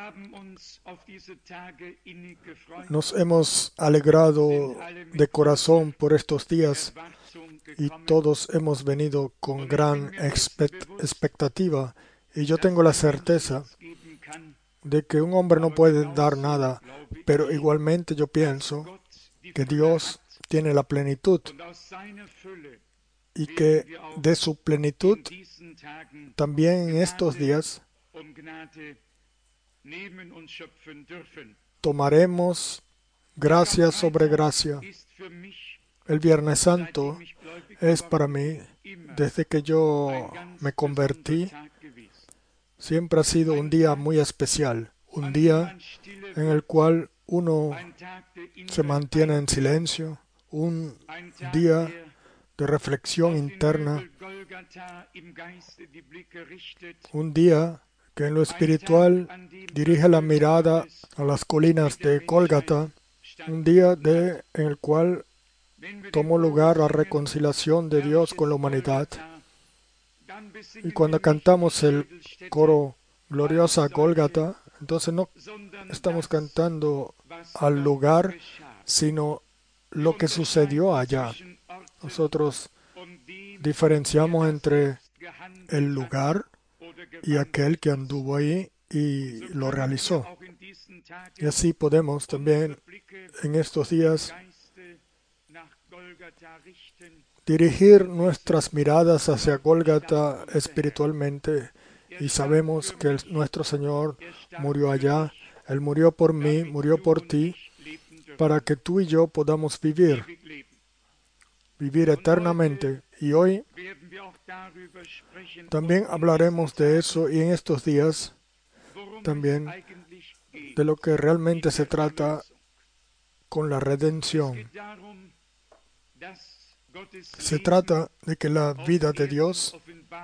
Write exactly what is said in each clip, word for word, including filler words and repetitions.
Nos hemos alegrado de corazón por estos días y todos hemos venido con gran expect- expectativa. Y yo tengo la certeza de que un hombre no puede dar nada, pero igualmente yo pienso que Dios tiene la plenitud y que de su plenitud también en estos días tomaremos gracia sobre gracia. El Viernes Santo es para mí, desde que yo me convertí, siempre ha sido un día muy especial, un día en el cual uno se mantiene en silencio, un día de reflexión interna, un día que en lo espiritual dirige la mirada a las colinas de Gólgata, un día de, en el cual tomó lugar la reconciliación de Dios con la humanidad. Y cuando cantamos el coro Gloriosa Gólgata, entonces no estamos cantando al lugar, sino lo que sucedió allá. Nosotros diferenciamos entre el lugar y aquel que anduvo ahí y lo realizó. Y así podemos también en estos días dirigir nuestras miradas hacia Gólgata espiritualmente, y sabemos que el- nuestro Señor murió allá. Él murió por mí, murió por ti, para que tú y yo podamos vivir, vivir eternamente. Y hoy también hablaremos de eso, y en estos días también de lo que realmente se trata con la redención. Se trata de que la vida de Dios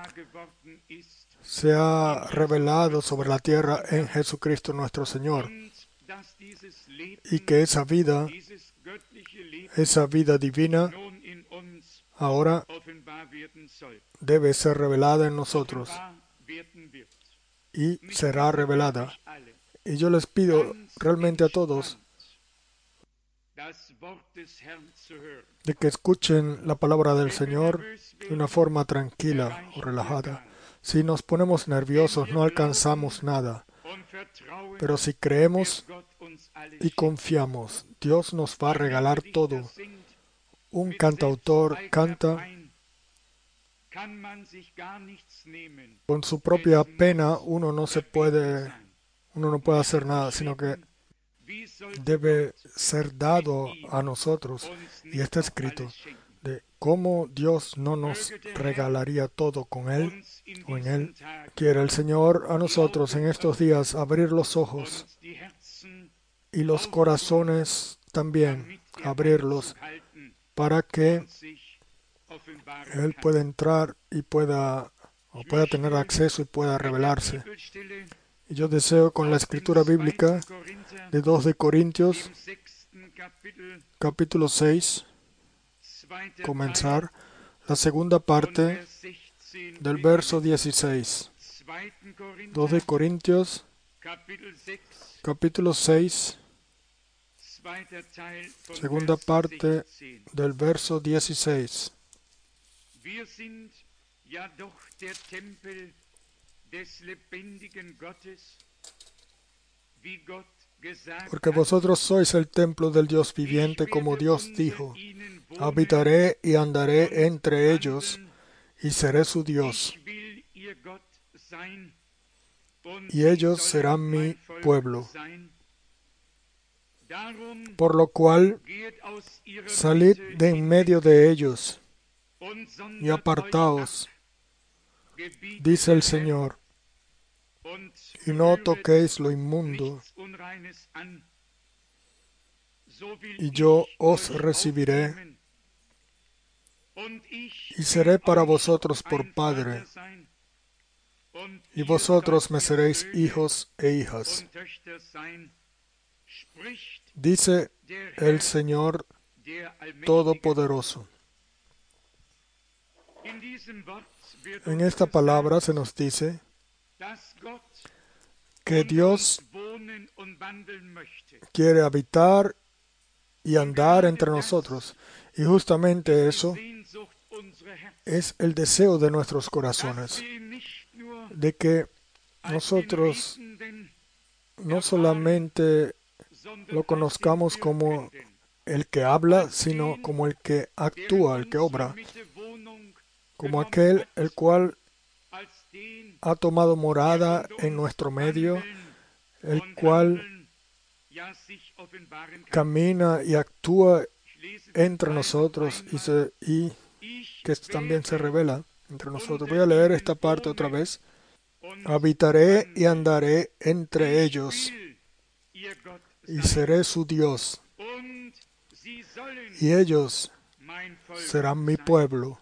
se ha revelado sobre la tierra en Jesucristo nuestro Señor, y que esa vida, esa vida divina, ahora debe ser revelada en nosotros y será revelada. Y yo les pido realmente a todos de que escuchen la palabra del Señor de una forma tranquila o relajada. Si nos ponemos nerviosos, no alcanzamos nada. Pero si creemos y confiamos, Dios nos va a regalar todo. Un cantautor canta con su propia pena, uno no se puede, uno no puede hacer nada, sino que debe ser dado a nosotros. Y está escrito de cómo Dios no nos regalaría todo con Él o en Él. Quiere el Señor a nosotros en estos días abrir los ojos y los corazones también, abrirlos para que Él pueda entrar y pueda, o pueda tener acceso y pueda revelarse. Y yo deseo con la escritura bíblica de dos de Corintios, capítulo seis, comenzar la segunda parte del verso dieciséis. dos de Corintios, capítulo seis, segunda parte del verso dieciséis. Wir sind ja doch der Tempel des lebendigen Gottes, wie Gott gesagt Porque hat. vosotros sois el templo del Dios viviente, Ich como werde Dios unter dijo: ihnen wohnen habitaré y andaré und entre ellos, wandeln. y seré su Dios, Ich will ihr Gott sein und y sie ellos serán sollen mi mein Volk pueblo. sein. Darum Por lo cual, geht aus ihrer salid Mitte de en hinweg medio de ellos und y sondert euch ab, apartaos, gebietet dice el der Herr, Señor, und y no rühret toquéis lo inmundo, nichts Unreines an. So will y yo ich os euch recibiré, aufnehmen, und ich y will seré para euch vosotros por ein Padre, Vater sein, und y ihr vosotros sollt me mir seréis Söhne hijos e hijas, und Töchter sein, spricht dice der el Herr, Señor der Allmächtige. Todopoderoso. In diesem Wort wird En uns esta gesagt, palabra se nos dice dass Gott que unter uns Dios quiere habitar y andar entre nosotros. Y justamente eso es el deseo de nuestros corazones, de que nosotros no solamente lo conozcamos como el que habla, sino como el que actúa, el que obra, como aquel el cual ha tomado morada en nuestro medio, el cual camina y actúa entre nosotros y, se, y que también se revela entre nosotros. Voy a leer esta parte otra vez. Habitaré y andaré entre ellos, y seré su Dios, y ellos serán mi pueblo.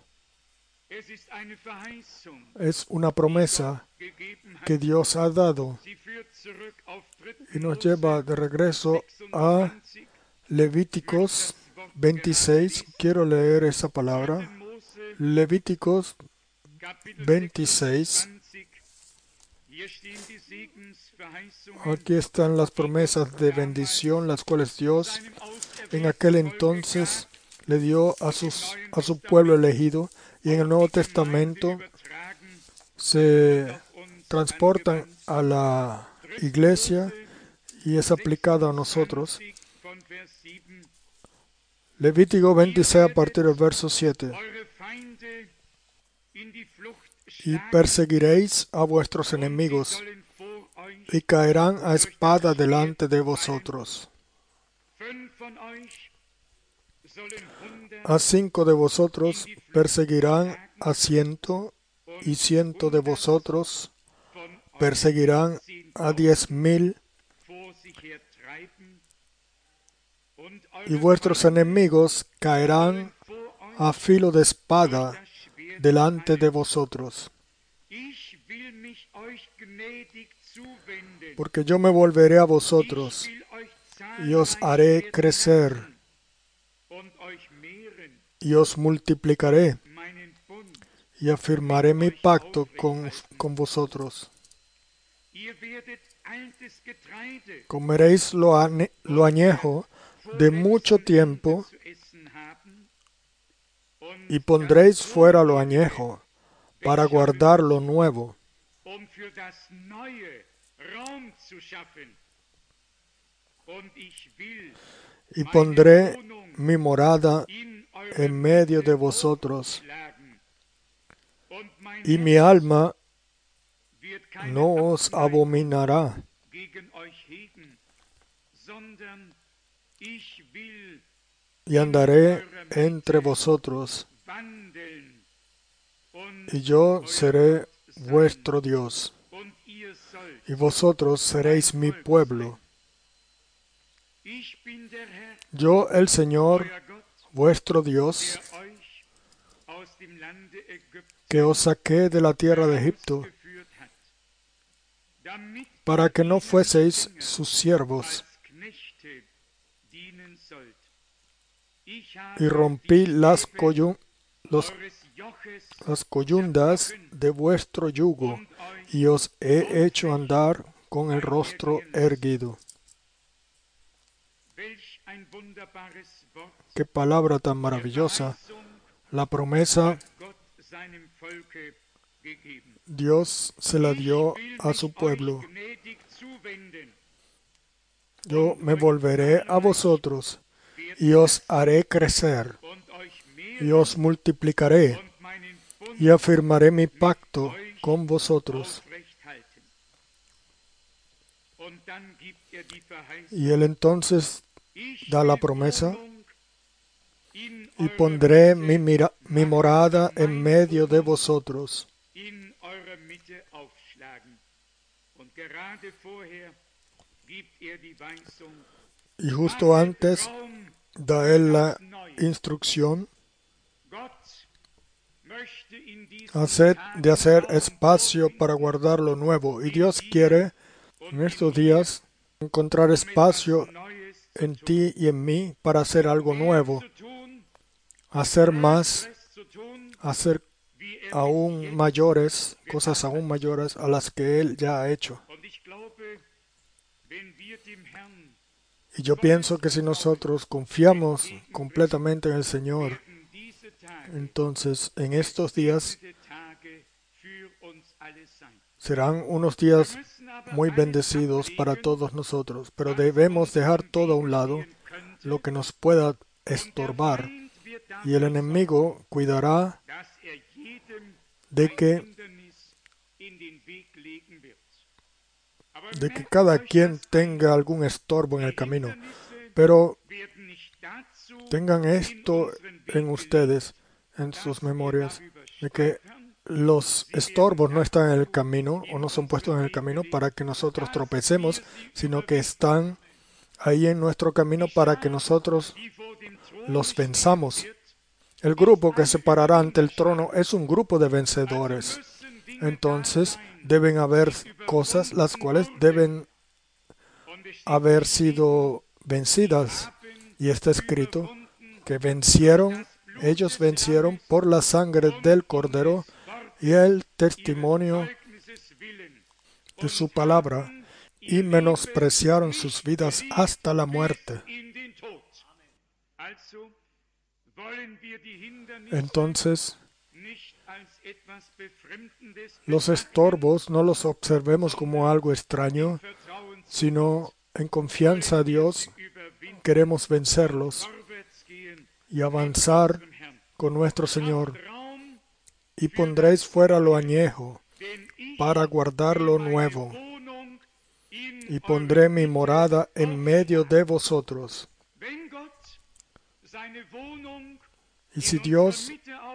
Es una promesa que Dios ha dado y nos lleva de regreso a Levíticos veintiséis. Quiero leer esa palabra. Levíticos veintiséis. Aquí están las promesas de bendición, las cuales Dios en aquel entonces le dio a, sus, a su pueblo elegido, y en el Nuevo Testamento se transportan a la iglesia y es aplicada a nosotros. Levítico veintiséis a partir del verso siete. Y perseguiréis a vuestros enemigos, y caerán a espada delante de vosotros. A cinco de vosotros perseguirán a ciento, y ciento de vosotros perseguirán a diez mil, y vuestros enemigos caerán a filo de espada delante de vosotros. Porque yo me volveré a vosotros y os haré crecer y os multiplicaré y afirmaré mi pacto con, con vosotros. Comeréis lo, ane, lo añejo de mucho tiempo y pondréis fuera lo añejo para guardar lo nuevo. Y pondré mi morada en medio de vosotros, y mi alma no os abominará. Y andaré entre vosotros, y yo seré vuestro Dios, y vosotros seréis mi pueblo. Yo, el Señor, vuestro Dios, que os saqué de la tierra de Egipto, para que no fueseis sus siervos, y rompí las, coyun, los, las coyundas de vuestro yugo, y os he hecho andar con el rostro erguido. Qué palabra tan maravillosa. La promesa Dios se la dio a su pueblo. Yo me volveré a vosotros y os haré crecer y os multiplicaré y afirmaré mi pacto con vosotros. Y él entonces da la promesa: y pondré mi, mira, mi morada en medio de vosotros. Y justo antes da él la instrucción hacer, de hacer espacio para guardar lo nuevo. Y Dios quiere en estos días encontrar espacio en ti y en mí para hacer algo nuevo, hacer más, hacer aún mayores, cosas aún mayores a las que Él ya ha hecho. Y yo pienso que si nosotros confiamos completamente en el Señor, entonces en estos días serán unos días muy bendecidos para todos nosotros, pero debemos dejar todo a un lado, lo que nos pueda estorbar, y el enemigo cuidará de que, de que cada quien tenga algún estorbo en el camino. Pero tengan esto en ustedes, en sus memorias, de que los estorbos no están en el camino o no son puestos en el camino para que nosotros tropecemos, sino que están ahí en nuestro camino para que nosotros los venzamos. El grupo que se parará ante el trono es un grupo de vencedores. Entonces deben haber cosas las cuales deben haber sido vencidas. Y está escrito que vencieron, ellos vencieron por la sangre del Cordero y el testimonio de su palabra, y menospreciaron sus vidas hasta la muerte. Entonces, los estorbos no los observemos como algo extraño, sino en confianza a Dios queremos vencerlos y avanzar con nuestro Señor. Y pondréis fuera lo añejo para guardar lo nuevo, y pondré mi morada en medio de vosotros. Y si Dios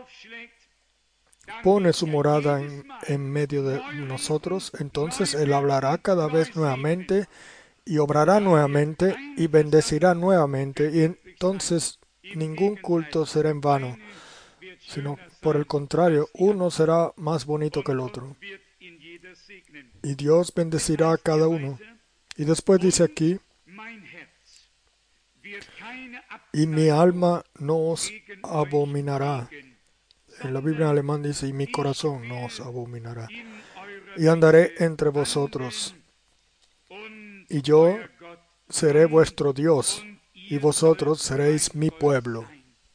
pone su morada en, en medio de nosotros, entonces Él hablará cada vez nuevamente y obrará nuevamente y bendecirá nuevamente. Y entonces ningún culto será en vano, sino por el contrario, uno será más bonito que el otro. Y Dios bendecirá a cada uno. Y después dice aquí, y mi alma no os abominará. En la Biblia en alemán dice, y mi corazón no os abominará. Y andaré entre vosotros, y yo seré vuestro Dios, y vosotros seréis mi pueblo.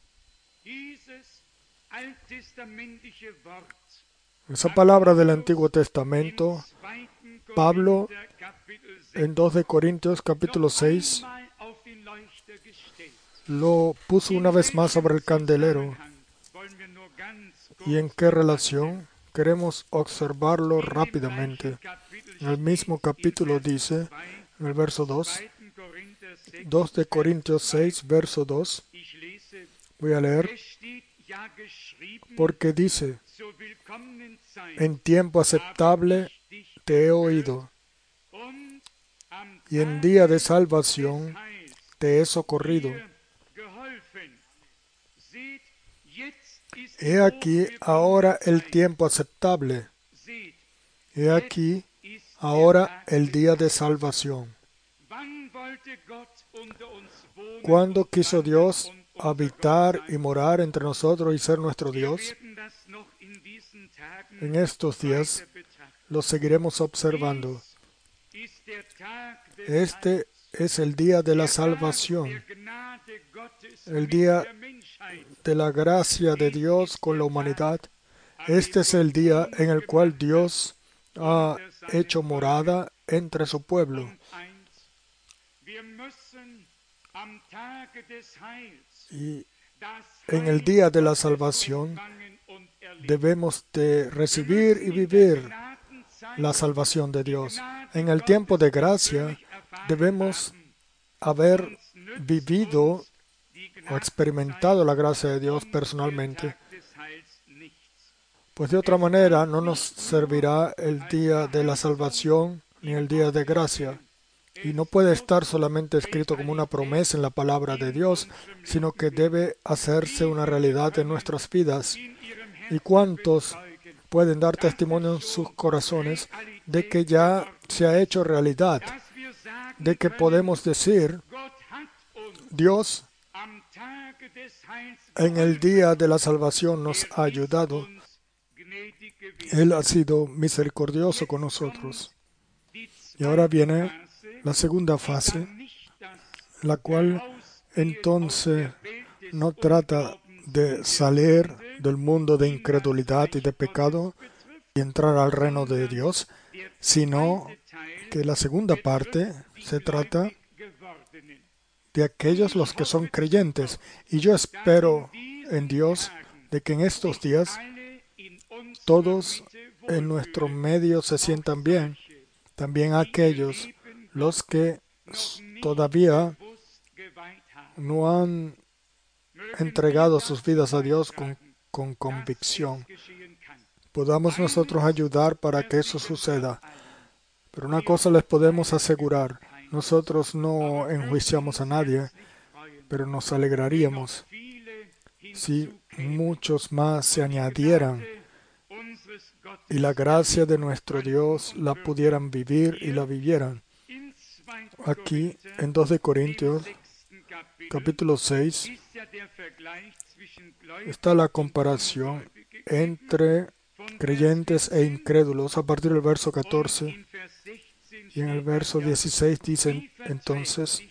Esa palabra del Antiguo Testamento, Pablo en dos de Corintios capítulo seis lo puso una vez más sobre el candelero. ¿Y en qué relación? Queremos observarlo rápidamente. En el mismo capítulo dice, en el verso dos, dos de Corintios seis, verso dos, voy a leer, porque dice, en tiempo aceptable te he oído, y en día de salvación te he socorrido. He aquí ahora el tiempo aceptable. He aquí ahora el día de salvación. ¿Cuándo quiso Dios habitar y morar entre nosotros y ser nuestro Dios? En estos días lo seguiremos observando. Este es el día de la salvación, el día de la gracia de Dios con la humanidad. Este es el día en el cual Dios ha hecho morada entre su pueblo. Y en el día de la salvación debemos de recibir y vivir la salvación de Dios. En el tiempo de gracia debemos haber vivido o experimentado la gracia de Dios personalmente, pues de otra manera no nos servirá el día de la salvación ni el día de gracia. Y no puede estar solamente escrito como una promesa en la palabra de Dios, sino que debe hacerse una realidad en nuestras vidas. ¿Y cuántos pueden dar testimonio en sus corazones de que ya se ha hecho realidad? De que podemos decir, Dios en el día de la salvación nos ha ayudado. Él ha sido misericordioso con nosotros. Y ahora viene La segunda fase, la cual entonces no trata de salir del mundo de incredulidad y de pecado y entrar al reino de Dios, sino que la segunda parte se trata de aquellos los que son creyentes. Y yo espero en Dios de que en estos días todos en nuestro medio se sientan bien, también aquellos los que todavía no han entregado sus vidas a Dios con, con convicción. Podamos nosotros ayudar para que eso suceda. Pero una cosa les podemos asegurar, nosotros no enjuiciamos a nadie, pero nos alegraríamos si muchos más se añadieran y la gracia de nuestro Dios la pudieran vivir y la vivieran. Aquí en dos de Corintios, capítulo seis, está la comparación entre creyentes e incrédulos a partir del verso catorce. Y en el verso dieciséis dicen entonces: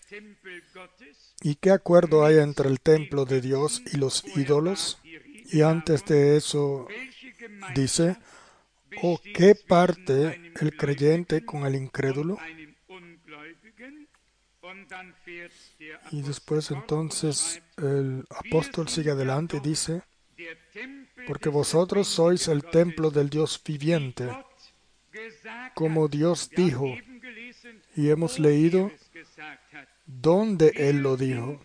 ¿y qué acuerdo hay entre el templo de Dios y los ídolos? Y antes de eso dice: ¿o qué parte el creyente con el incrédulo? Y después entonces el apóstol sigue adelante y dice: porque vosotros sois el templo del Dios viviente, como Dios dijo. Y hemos leído donde Él lo dijo.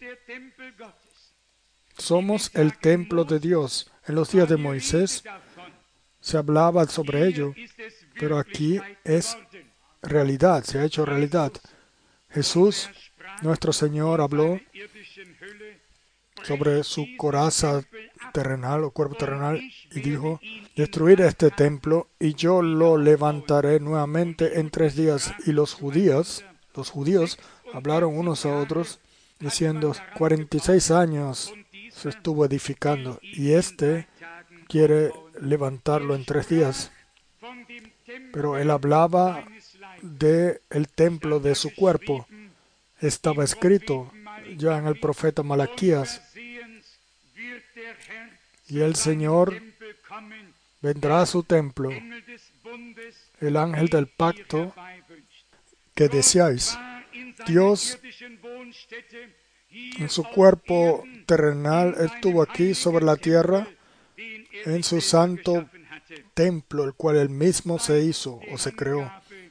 Somos el templo de Dios. En los días de Moisés se hablaba sobre ello, pero aquí es realidad, se ha hecho realidad. Jesús, nuestro Señor, habló sobre su coraza terrenal o cuerpo terrenal y dijo: destruir este templo y yo lo levantaré nuevamente en tres días. Y los judíos, los judíos hablaron unos a otros diciendo: cuarenta y seis años se estuvo edificando y este quiere levantarlo en tres días. Pero él hablaba de el templo de su cuerpo. Estaba escrito ya en el profeta Malaquías: y el Señor vendrá a su templo, el ángel del pacto que deseáis. Dios en su cuerpo terrenal estuvo aquí sobre la tierra en su santo templo, el cual él mismo se hizo o se creó.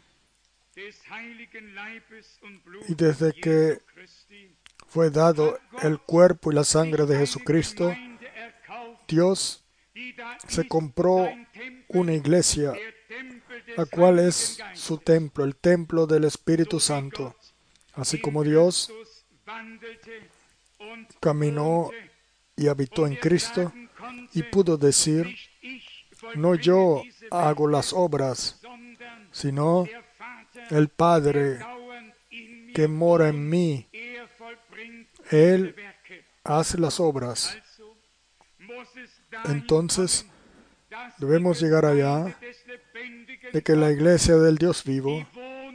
Y desde que fue dado el cuerpo y la sangre de Jesucristo, Dios se compró una iglesia, la cual es su templo, el templo del Espíritu Santo. Así como Dios caminó y habitó en Cristo y pudo decir: no yo hago las obras, sino el Padre que mora en mí, Él hace las obras. Entonces debemos llegar allá de que la iglesia del Dios vivo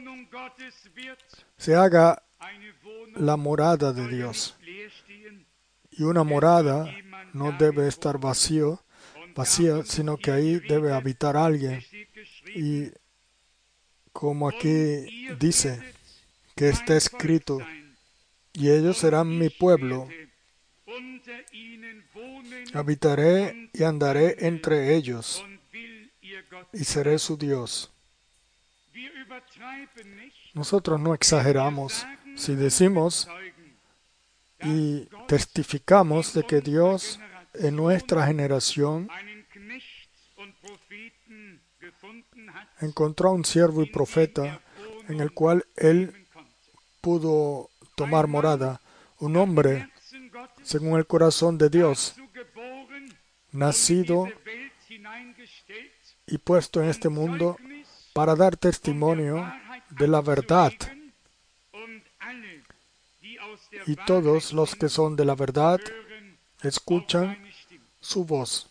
se haga la morada de Dios. Y una morada no debe estar vacío, vacía, sino que ahí debe habitar alguien. Y como aquí dice, que está escrito: y ellos serán mi pueblo, habitaré y andaré entre ellos, y seré su Dios. Nosotros no exageramos si decimos y testificamos de que Dios en nuestra generación encontró a un siervo y profeta en el cual Él pudo tomar morada, un hombre según el corazón de Dios, nacido y puesto en este mundo para dar testimonio de la verdad. Y todos los que son de la verdad escuchan su voz.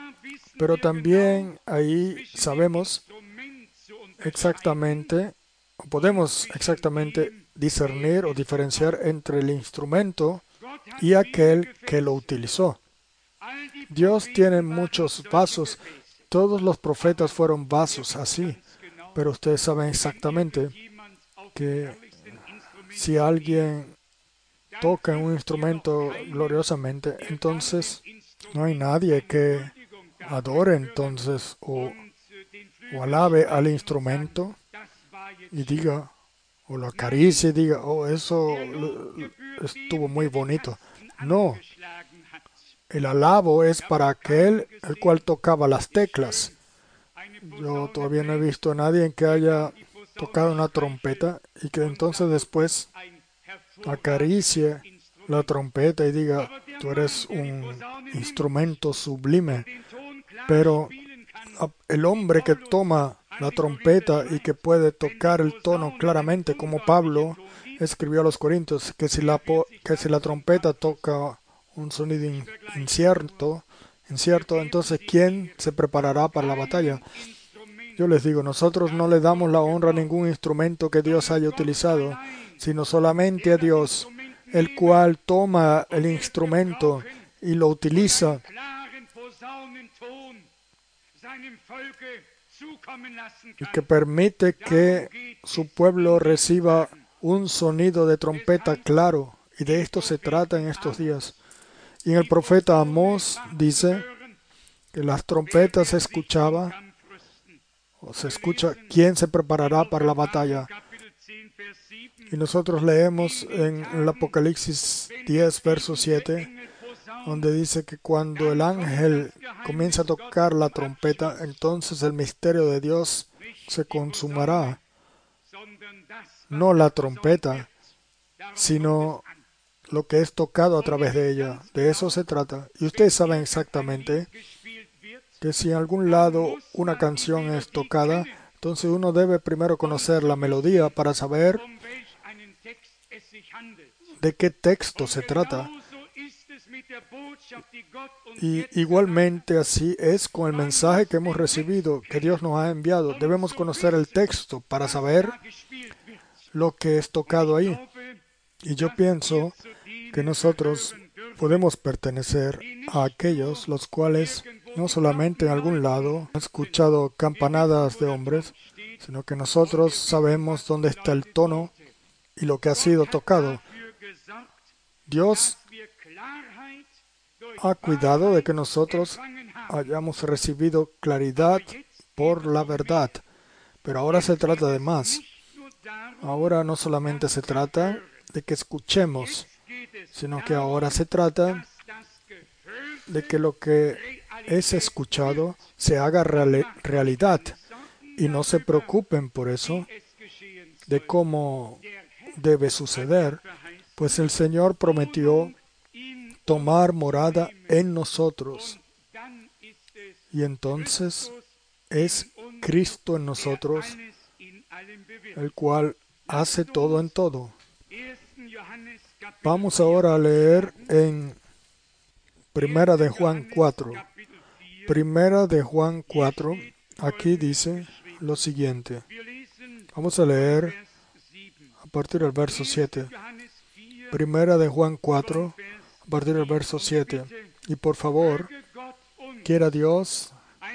Pero también ahí sabemos exactamente podemos exactamente discernir o diferenciar entre el instrumento y aquel que lo utilizó. Dios tiene muchos vasos. Todos los profetas fueron vasos así. Pero ustedes saben exactamente que si alguien toca un instrumento gloriosamente, entonces no hay nadie que adore entonces o, o alabe al instrumento y diga, o lo acaricie y diga, oh, eso estuvo muy bonito. No, el alabo es para aquel el cual tocaba las teclas. Yo todavía no he visto a nadie que haya tocado una trompeta y que entonces después acaricie la trompeta y diga, tú eres un instrumento sublime. Pero el hombre que toma la trompeta y que puede tocar el tono claramente, como Pablo escribió a los Corintios, que si la, que si la trompeta toca un sonido incierto, incierto, entonces ¿quién se preparará para la batalla? Yo les digo, nosotros no le damos la honra a ningún instrumento que Dios haya utilizado, sino solamente a Dios, el cual toma el instrumento y lo utiliza y que permite que su pueblo reciba un sonido de trompeta claro. Y de esto se trata en estos días. Y en el profeta Amós dice que las trompetas se escuchaba, o se escucha, ¿quién se preparará para la batalla? Y nosotros leemos en el Apocalipsis diez, verso siete, donde dice que cuando el ángel comienza a tocar la trompeta, entonces el misterio de Dios se consumará. No la trompeta, sino lo que es tocado a través de ella. De eso se trata. Y ustedes saben exactamente que si en algún lado una canción es tocada, entonces uno debe primero conocer la melodía para saber de qué texto se trata. Y igualmente así es con el mensaje que hemos recibido, que Dios nos ha enviado. Debemos conocer el texto para saber lo que es tocado ahí. Y yo pienso que nosotros podemos pertenecer a aquellos los cuales no solamente en algún lado han escuchado campanadas de hombres, sino que nosotros sabemos dónde está el tono y lo que ha sido tocado. Dios ha cuidado de que nosotros hayamos recibido claridad por la verdad. Pero ahora se trata de más. Ahora no solamente se trata de que escuchemos, sino que ahora se trata de que lo que es escuchado se haga real, realidad. Y no se preocupen por eso, de cómo debe suceder, pues el Señor prometió tomar morada en nosotros. Y entonces es Cristo en nosotros, el cual hace todo en todo. Vamos ahora a leer en Primera de Juan cuatro. Primera de Juan cuatro, aquí dice lo siguiente. Vamos a leer a partir del verso siete. Primera de Juan cuatro, a partir del verso siete. Y por favor, quiera Dios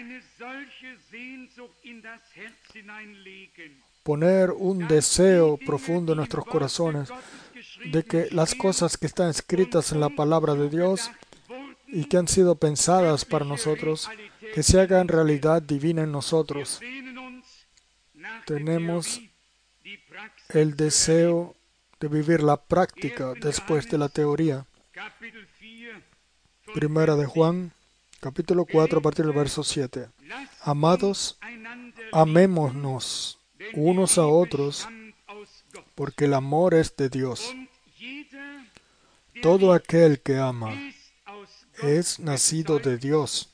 poner un deseo profundo en nuestros corazones de que las cosas que están escritas en la palabra de Dios y que han sido pensadas para nosotros, que se hagan realidad divina en nosotros. Tenemos el deseo de vivir la práctica después de la teoría. Primera de Juan, capítulo cuatro, a partir del verso siete. Amados, amémonos unos a otros, porque el amor es de Dios. Todo aquel que ama es nacido de Dios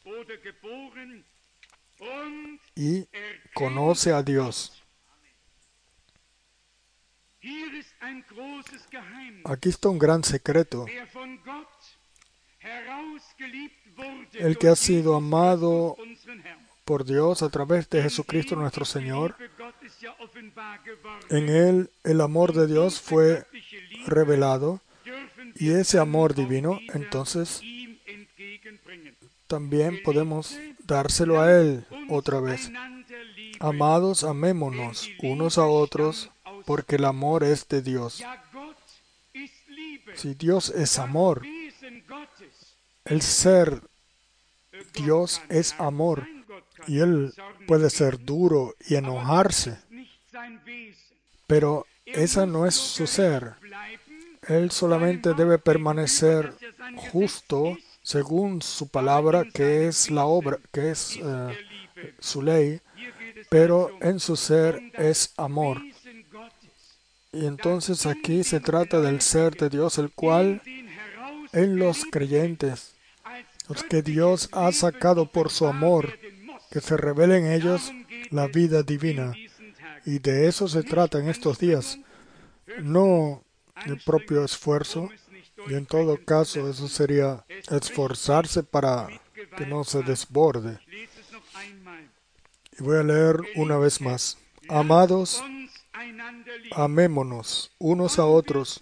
y conoce a Dios. Aquí está un gran secreto. el que ha sido amado por Dios a través de Jesucristo nuestro Señor. En Él el amor de Dios fue revelado, y ese amor divino, entonces, también podemos dárselo a Él otra vez. Amados, amémonos unos a otros, porque el amor es de Dios. Si Dios es amor, el ser Dios es amor, y Él puede ser duro y enojarse, pero esa no es su ser. Él solamente debe permanecer justo según su palabra, que es la obra, que es uh, su ley, pero en su ser es amor. Y entonces aquí se trata del ser de Dios, el cual en los creyentes, los que Dios ha sacado por su amor, que se revele en ellos la vida divina. Y de eso se trata en estos días, no el propio esfuerzo, y en todo caso eso sería esforzarse para que no se desborde. Y voy a leer una vez más. Amados, amémonos unos a otros.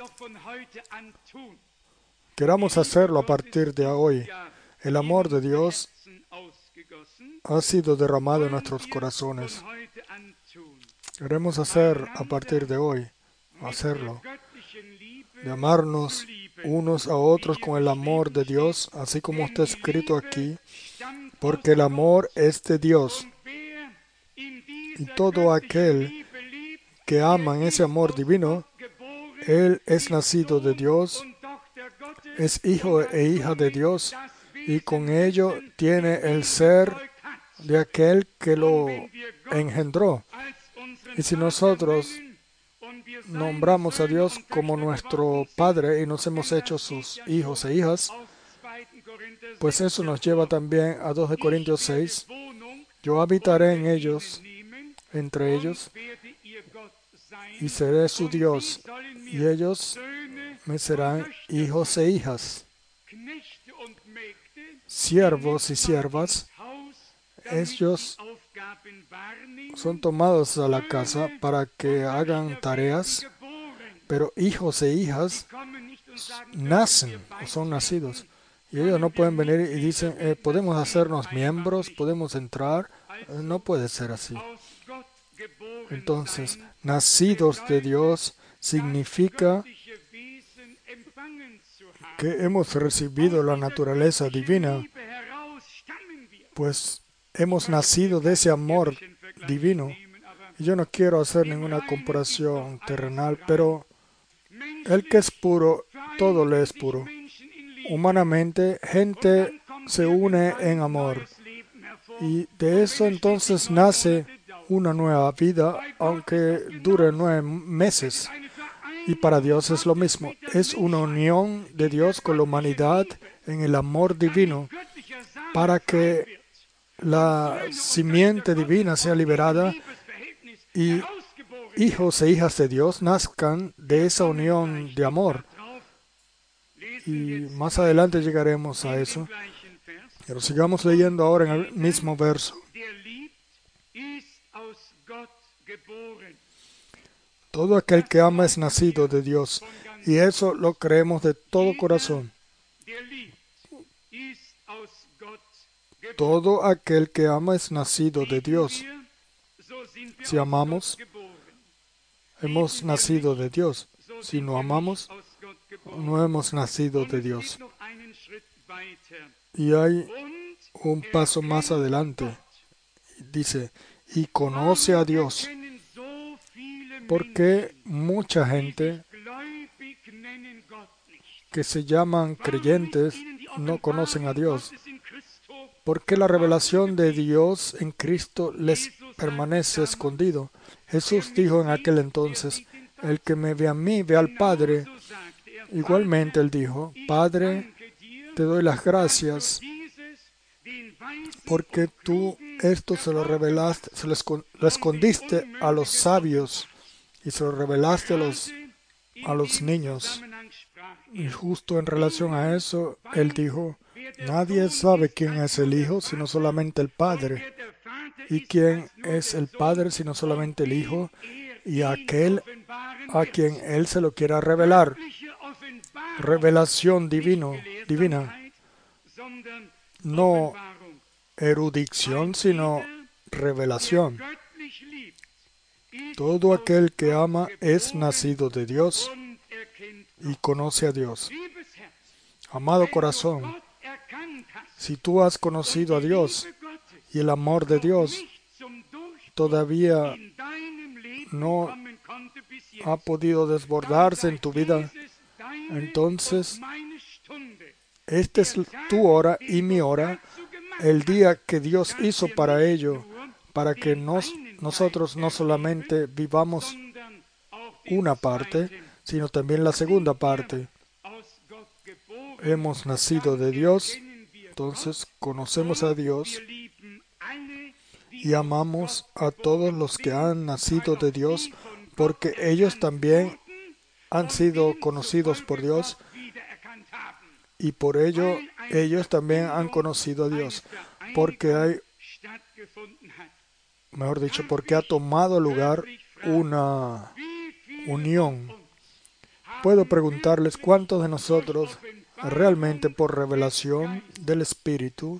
Queramos hacerlo a partir de hoy. El amor de Dios ha sido derramado en nuestros corazones. Queremos hacer a partir de hoy, hacerlo, de amarnos unos a otros con el amor de Dios, así como está escrito aquí, porque el amor es de Dios. Y todo aquel que ama en ese amor divino, él es nacido de Dios, es hijo e hija de Dios, y con ello tiene el ser de aquel que lo engendró. Y si nosotros nombramos a Dios como nuestro Padre y nos hemos hecho sus hijos e hijas, pues eso nos lleva también a dos de Corintios seis. Yo habitaré en ellos, entre ellos, y seré su Dios, y ellos me serán hijos e hijas. Siervos y siervas, ellos son tomados a la casa para que hagan tareas, pero hijos e hijas nacen o son nacidos. Y ellos no pueden venir y dicen, eh, podemos hacernos miembros, podemos entrar. Eh, no puede ser así. Entonces, nacidos de Dios significa que hemos recibido la naturaleza divina, pues hemos nacido de ese amor divino. Yo no quiero hacer ninguna comparación terrenal, pero el que es puro, todo le es puro. Humanamente, gente se une en amor. Y de eso entonces nace una nueva vida, aunque dure nueve meses. Y para Dios es lo mismo. Es una unión de Dios con la humanidad en el amor divino para que la simiente divina sea liberada y hijos e hijas de Dios nazcan de esa unión de amor. Y más adelante llegaremos a eso. Pero sigamos leyendo ahora en el mismo verso. Todo aquel que ama es nacido de Dios, y eso lo creemos de todo corazón. Todo aquel que ama es nacido de Dios. Si amamos, hemos nacido de Dios. Si no amamos, no hemos nacido de Dios. Y hay un paso más adelante. Dice, y conoce a Dios. Porque mucha gente que se llaman creyentes no conocen a Dios. Porque la revelación de Dios en Cristo les permanece escondido. Jesús dijo en aquel entonces, el que me ve a mí, ve al Padre. Igualmente él dijo, Padre, te doy las gracias porque tú esto se lo revelaste, se lo escondiste a los sabios y se lo revelaste a los, a los niños. Y justo en relación a eso, Él dijo, nadie sabe quién es el Hijo, sino solamente el Padre. ¿Y quién es el Padre, sino solamente el Hijo? Y aquel a quien Él se lo quiera revelar. Revelación divino, divina. No erudición, sino revelación. Todo aquel que ama es nacido de Dios y conoce a Dios. Amado corazón, si tú has conocido a Dios y el amor de Dios todavía no ha podido desbordarse en tu vida, entonces esta es tu hora y mi hora, el día que Dios hizo para ello, para que nos, nosotros no solamente vivamos una parte, sino también la segunda parte. Hemos nacido de Dios, entonces conocemos a Dios y amamos a todos los que han nacido de Dios, porque ellos también han sido conocidos por Dios y por ello ellos también han conocido a Dios, porque hay, mejor dicho, porque ha tomado lugar una unión. Puedo preguntarles cuántos de nosotros realmente por revelación del Espíritu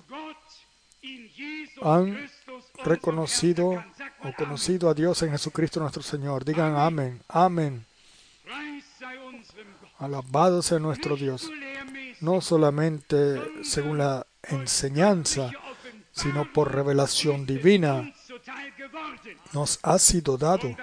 han reconocido o conocido a Dios en Jesucristo nuestro Señor. Digan amén, amén. Alabado sea nuestro Dios. No solamente según la enseñanza, sino por revelación divina nos ha sido dado.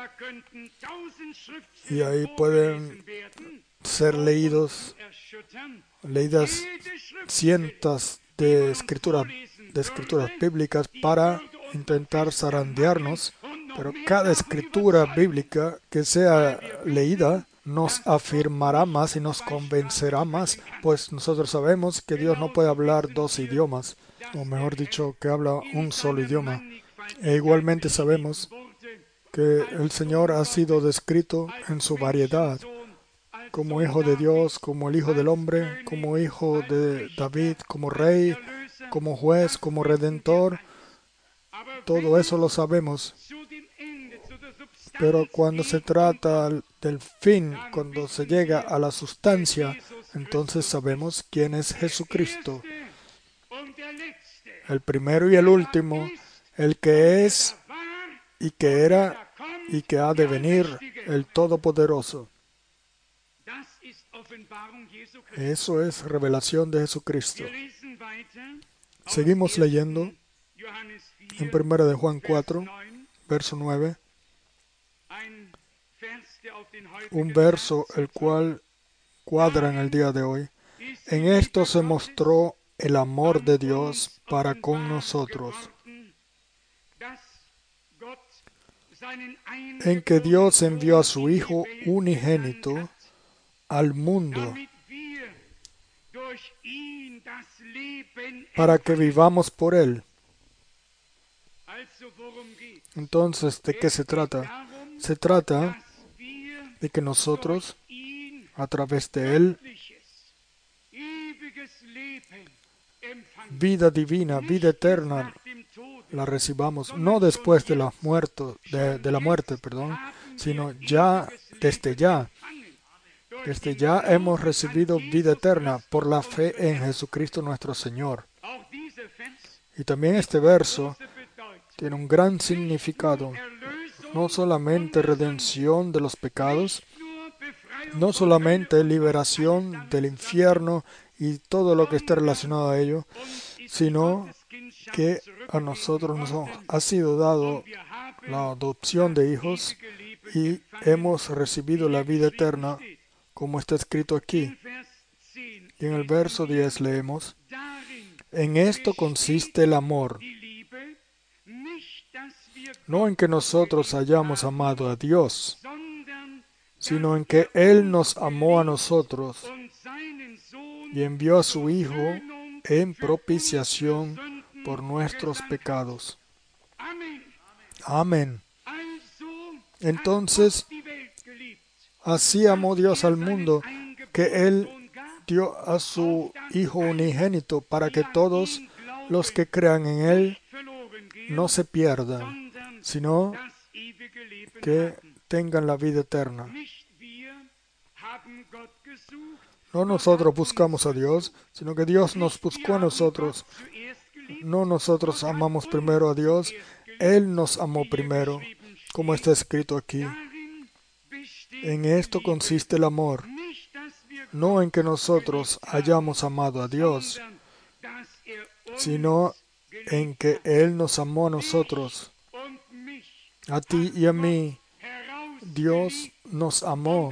Y ahí pueden ser leídos, leídas cientos de escrituras, de escrituras bíblicas para intentar zarandearnos, pero cada escritura bíblica que sea leída nos afirmará más y nos convencerá más, pues nosotros sabemos que Dios no puede hablar dos idiomas, o mejor dicho, que habla un solo idioma. E igualmente sabemos que el Señor ha sido descrito en su variedad, como Hijo de Dios, como el Hijo del Hombre, como Hijo de David, como Rey, como Juez, como Redentor. Todo eso lo sabemos. Pero cuando se trata del fin, cuando se llega a la sustancia, entonces sabemos quién es Jesucristo, el primero y el último, el que es y que era y que ha de venir, el Todopoderoso. Eso es revelación de Jesucristo. Seguimos leyendo en primera de Juan cuatro, verso nueve. Un verso el cual cuadra en el día de hoy. En esto se mostró el amor de Dios para con nosotros, en que Dios envió a su Hijo unigénito al mundo para que vivamos por Él. Entonces, ¿de qué se trata? Se trata de que nosotros, a través de Él, vida divina, vida eterna, la recibamos, no después de la muerte, de, de la muerte, perdón, sino ya, desde ya. Desde ya hemos recibido vida eterna por la fe en Jesucristo nuestro Señor. Y también este verso tiene un gran significado, no solamente redención de los pecados, no solamente liberación del infierno y todo lo que está relacionado a ello, sino que a nosotros nos ha sido dado la adopción de hijos y hemos recibido la vida eterna, como está escrito aquí. Y en el verso diez leemos, en esto consiste el amor, no en que nosotros hayamos amado a Dios, sino en que Él nos amó a nosotros y envió a su Hijo en propiciación por nuestros pecados. Amén. Entonces, así amó Dios al mundo, que Él dio a su Hijo unigénito para que todos los que crean en Él no se pierdan, sino que tengan la vida eterna. No nosotros buscamos a Dios, sino que Dios nos buscó a nosotros. No nosotros amamos primero a Dios, Él nos amó primero, como está escrito aquí. En esto consiste el amor, no en que nosotros hayamos amado a Dios, sino en que Él nos amó a nosotros. A ti y a mí, Dios nos amó.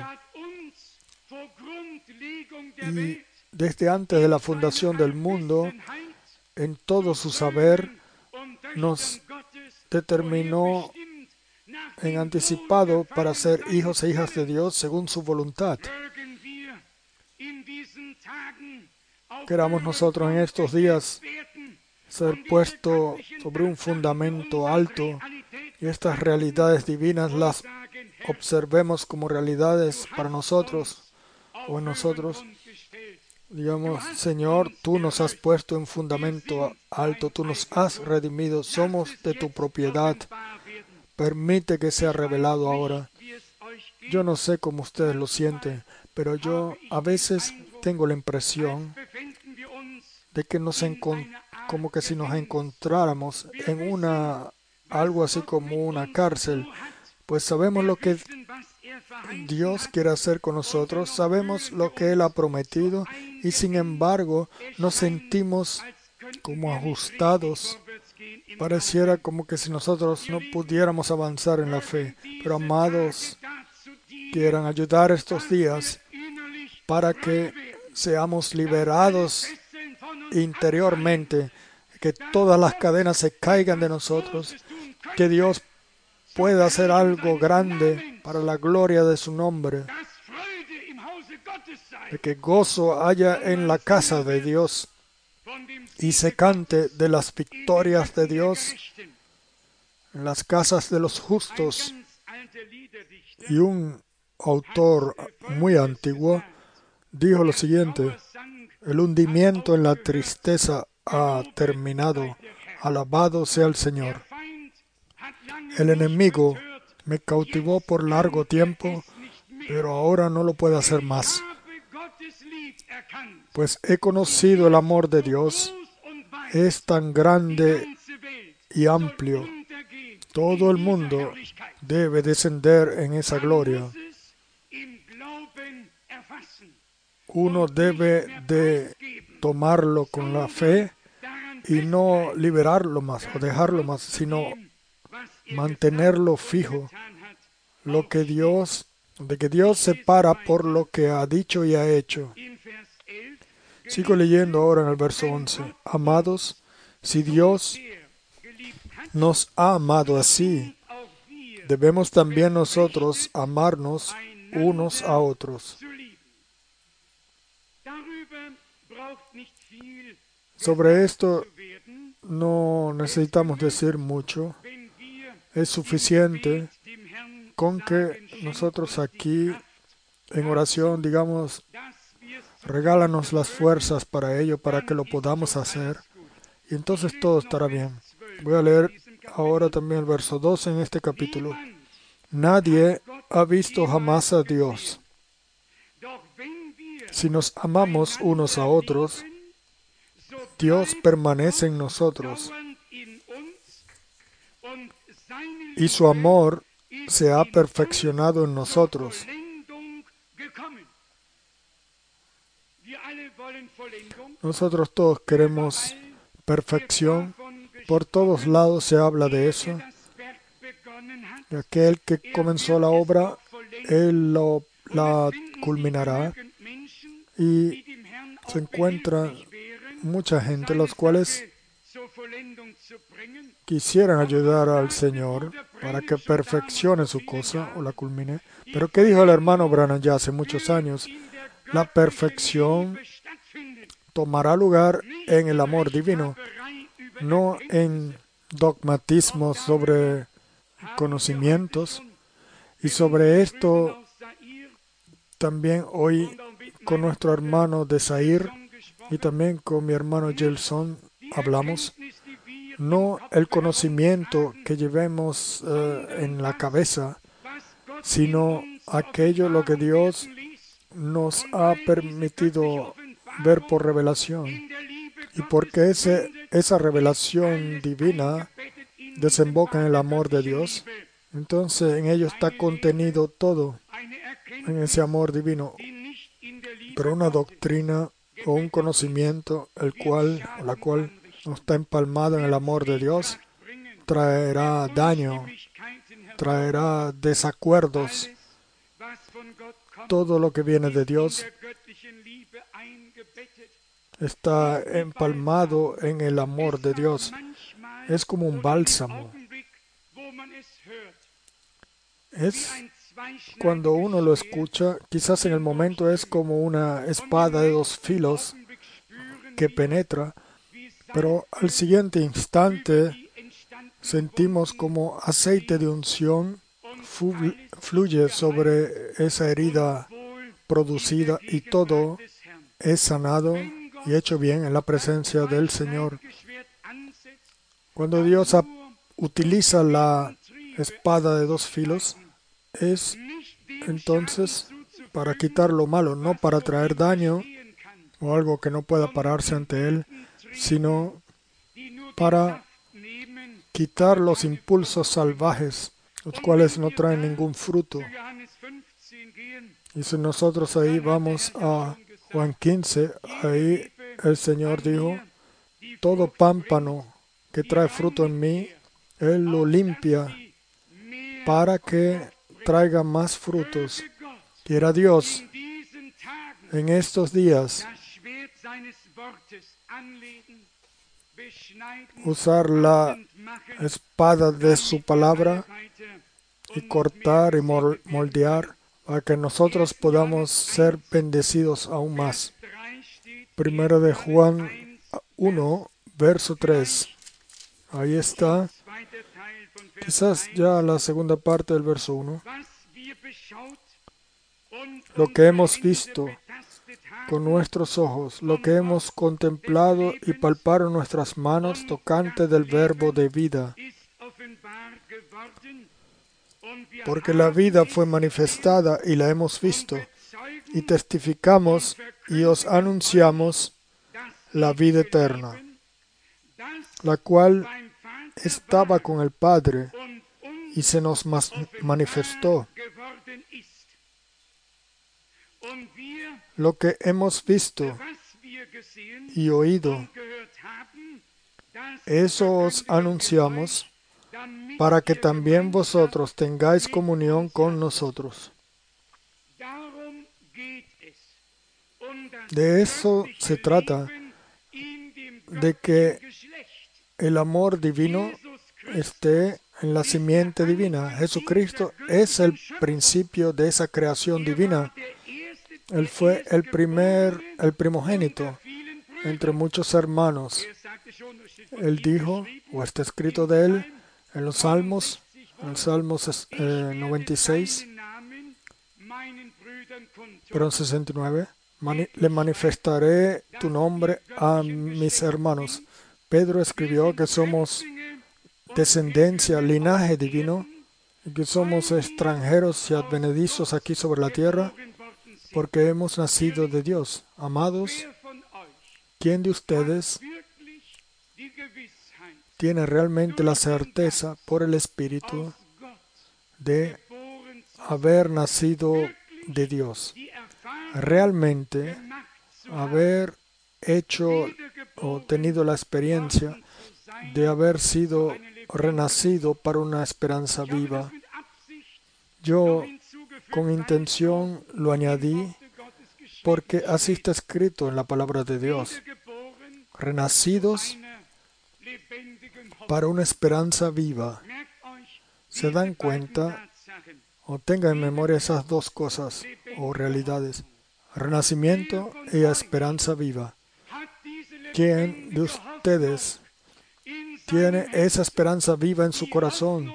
Y desde antes de la fundación del mundo, en todo su saber, nos determinó en anticipado para ser hijos e hijas de Dios según su voluntad. Queramos nosotros en estos días ser puestos sobre un fundamento alto y estas realidades divinas las observemos como realidades para nosotros o en nosotros. Digamos, Señor, tú nos has puesto en fundamento alto, tú nos has redimido, somos de tu propiedad. Permite que sea revelado ahora. Yo no sé cómo ustedes lo sienten, pero yo a veces tengo la impresión de que nos encon- como que si nos encontráramos en una algo así como una cárcel, pues sabemos lo que Dios quiere hacer con nosotros, sabemos lo que Él ha prometido y sin embargo nos sentimos como ajustados. Pareciera como que si nosotros no pudiéramos avanzar en la fe. Pero amados, quieran ayudar estos días para que seamos liberados interiormente, que todas las cadenas se caigan de nosotros, que Dios pueda hacer algo grande para la gloria de su nombre, de que gozo haya en la casa de Dios y se cante de las victorias de Dios en las casas de los justos. Y un autor muy antiguo dijo lo siguiente: el hundimiento en la tristeza ha terminado, alabado sea el Señor. El enemigo me cautivó por largo tiempo, pero ahora no lo puede hacer más, pues he conocido el amor de Dios, es tan grande y amplio. Todo el mundo debe descender en esa gloria. Uno debe de tomarlo con la fe y no liberarlo más o dejarlo más, sino mantenerlo fijo. Lo que Dios, de que Dios se para por lo que ha dicho y ha hecho. Sigo leyendo ahora en el verso once. Amados, si Dios nos ha amado así, debemos también nosotros amarnos unos a otros. Sobre esto no necesitamos decir mucho. Es suficiente con que nosotros aquí en oración digamos, regálanos las fuerzas para ello, para que lo podamos hacer, y entonces todo estará bien. Voy a leer ahora también el verso doce en este capítulo. Nadie ha visto jamás a Dios. Si nos amamos unos a otros, Dios permanece en nosotros y su amor se ha perfeccionado en nosotros. Nosotros todos queremos perfección. Por todos lados se habla de eso. Y aquel que comenzó la obra, Él lo, la culminará. Y se encuentra mucha gente, los cuales quisieran ayudar al Señor para que perfeccione su cosa o la culmine. Pero ¿qué dijo el hermano Branham ya hace muchos años? La perfección tomará lugar en el amor divino, no en dogmatismos sobre conocimientos. Y sobre esto también hoy con nuestro hermano Desair y también con mi hermano Gelson hablamos, no el conocimiento que llevemos uh, en la cabeza, sino aquello lo que Dios nos ha permitido ver por revelación. Y porque ese, esa revelación divina desemboca en el amor de Dios, entonces en ello está contenido todo, en ese amor divino. Pero una doctrina o un conocimiento, el cual, o la cual no está empalmado en el amor de Dios, traerá daño, traerá desacuerdos. Todo lo que viene de Dios está empalmado en el amor de Dios. Es como un bálsamo. Es cuando uno lo escucha, quizás en el momento es como una espada de dos filos que penetra, pero al siguiente instante sentimos como aceite de unción fluye sobre esa herida producida y todo es sanado y hecho bien en la presencia del Señor. Cuando Dios utiliza la espada de dos filos, es entonces para quitar lo malo, no para traer daño o algo que no pueda pararse ante Él, sino para quitar los impulsos salvajes, los cuales no traen ningún fruto. Y si nosotros ahí vamos a Juan quince, ahí el Señor dijo, todo pámpano que trae fruto en mí, Él lo limpia para que traiga más frutos. Quiera Dios en estos días usar la espada de su palabra y cortar y moldear para que nosotros podamos ser bendecidos aún más. Primero de Juan uno, verso tres. Ahí está. Quizás ya la segunda parte del verso uno. Lo que hemos visto con nuestros ojos, lo que hemos contemplado y palparon nuestras manos tocante del verbo de vida. Porque la vida fue manifestada y la hemos visto, y testificamos y os anunciamos la vida eterna, la cual estaba con el Padre y se nos manifestó. Lo que hemos visto y oído, eso os anunciamos, para que también vosotros tengáis comunión con nosotros. De eso se trata, de que el amor divino esté en la simiente divina. Jesucristo es el principio de esa creación divina. Él fue el primer, el primogénito entre muchos hermanos. Él dijo, o está escrito de él, en los Salmos, en los Salmos eh, noventa y seis, pero en sesenta y nueve, mani le manifestaré tu nombre a mis hermanos. Pedro escribió que somos descendencia, linaje divino, y que somos extranjeros y advenedizos aquí sobre la tierra, porque hemos nacido de Dios. Amados, ¿quién de ustedes tiene realmente la certeza por el Espíritu de haber nacido de Dios? Realmente haber hecho o tenido la experiencia de haber sido renacido para una esperanza viva. Yo con intención lo añadí porque así está escrito en la palabra de Dios. Renacidos para una esperanza viva. ¿Se dan cuenta o tengan en memoria esas dos cosas o realidades? Renacimiento y esperanza viva. ¿Quién de ustedes tiene esa esperanza viva en su corazón?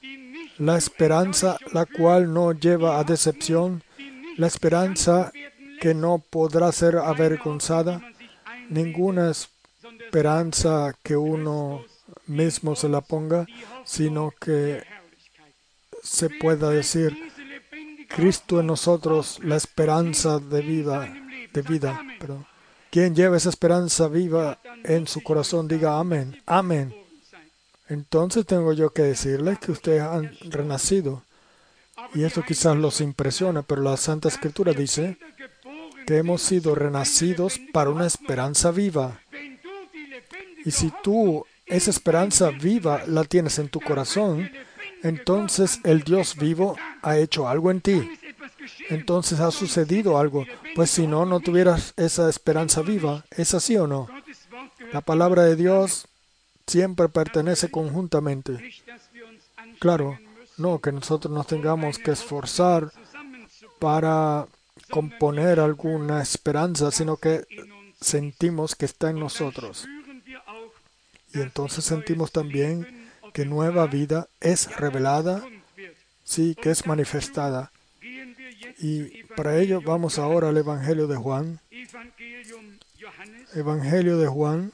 La esperanza la cual no lleva a decepción, la esperanza que no podrá ser avergonzada, ninguna esperanza que uno mismo se la ponga, sino que se pueda decir, Cristo en nosotros, la esperanza de vida, de vida, perdón. Quien lleva esa esperanza viva en su corazón, diga amén, amén. Entonces tengo yo que decirles que ustedes han renacido. Y esto quizás los impresiona, pero la Santa Escritura dice que hemos sido renacidos para una esperanza viva. Y si tú esa esperanza viva la tienes en tu corazón, entonces el Dios vivo ha hecho algo en ti. Entonces ha sucedido algo. Pues si no, no tuvieras esa esperanza viva. ¿Es así o no? La palabra de Dios siempre pertenece conjuntamente. Claro, no que nosotros nos tengamos que esforzar para componer alguna esperanza, sino que sentimos que está en nosotros. Y entonces sentimos también que nueva vida es revelada, sí, que es manifestada. Y para ello vamos ahora al Evangelio de Juan. Evangelio de Juan,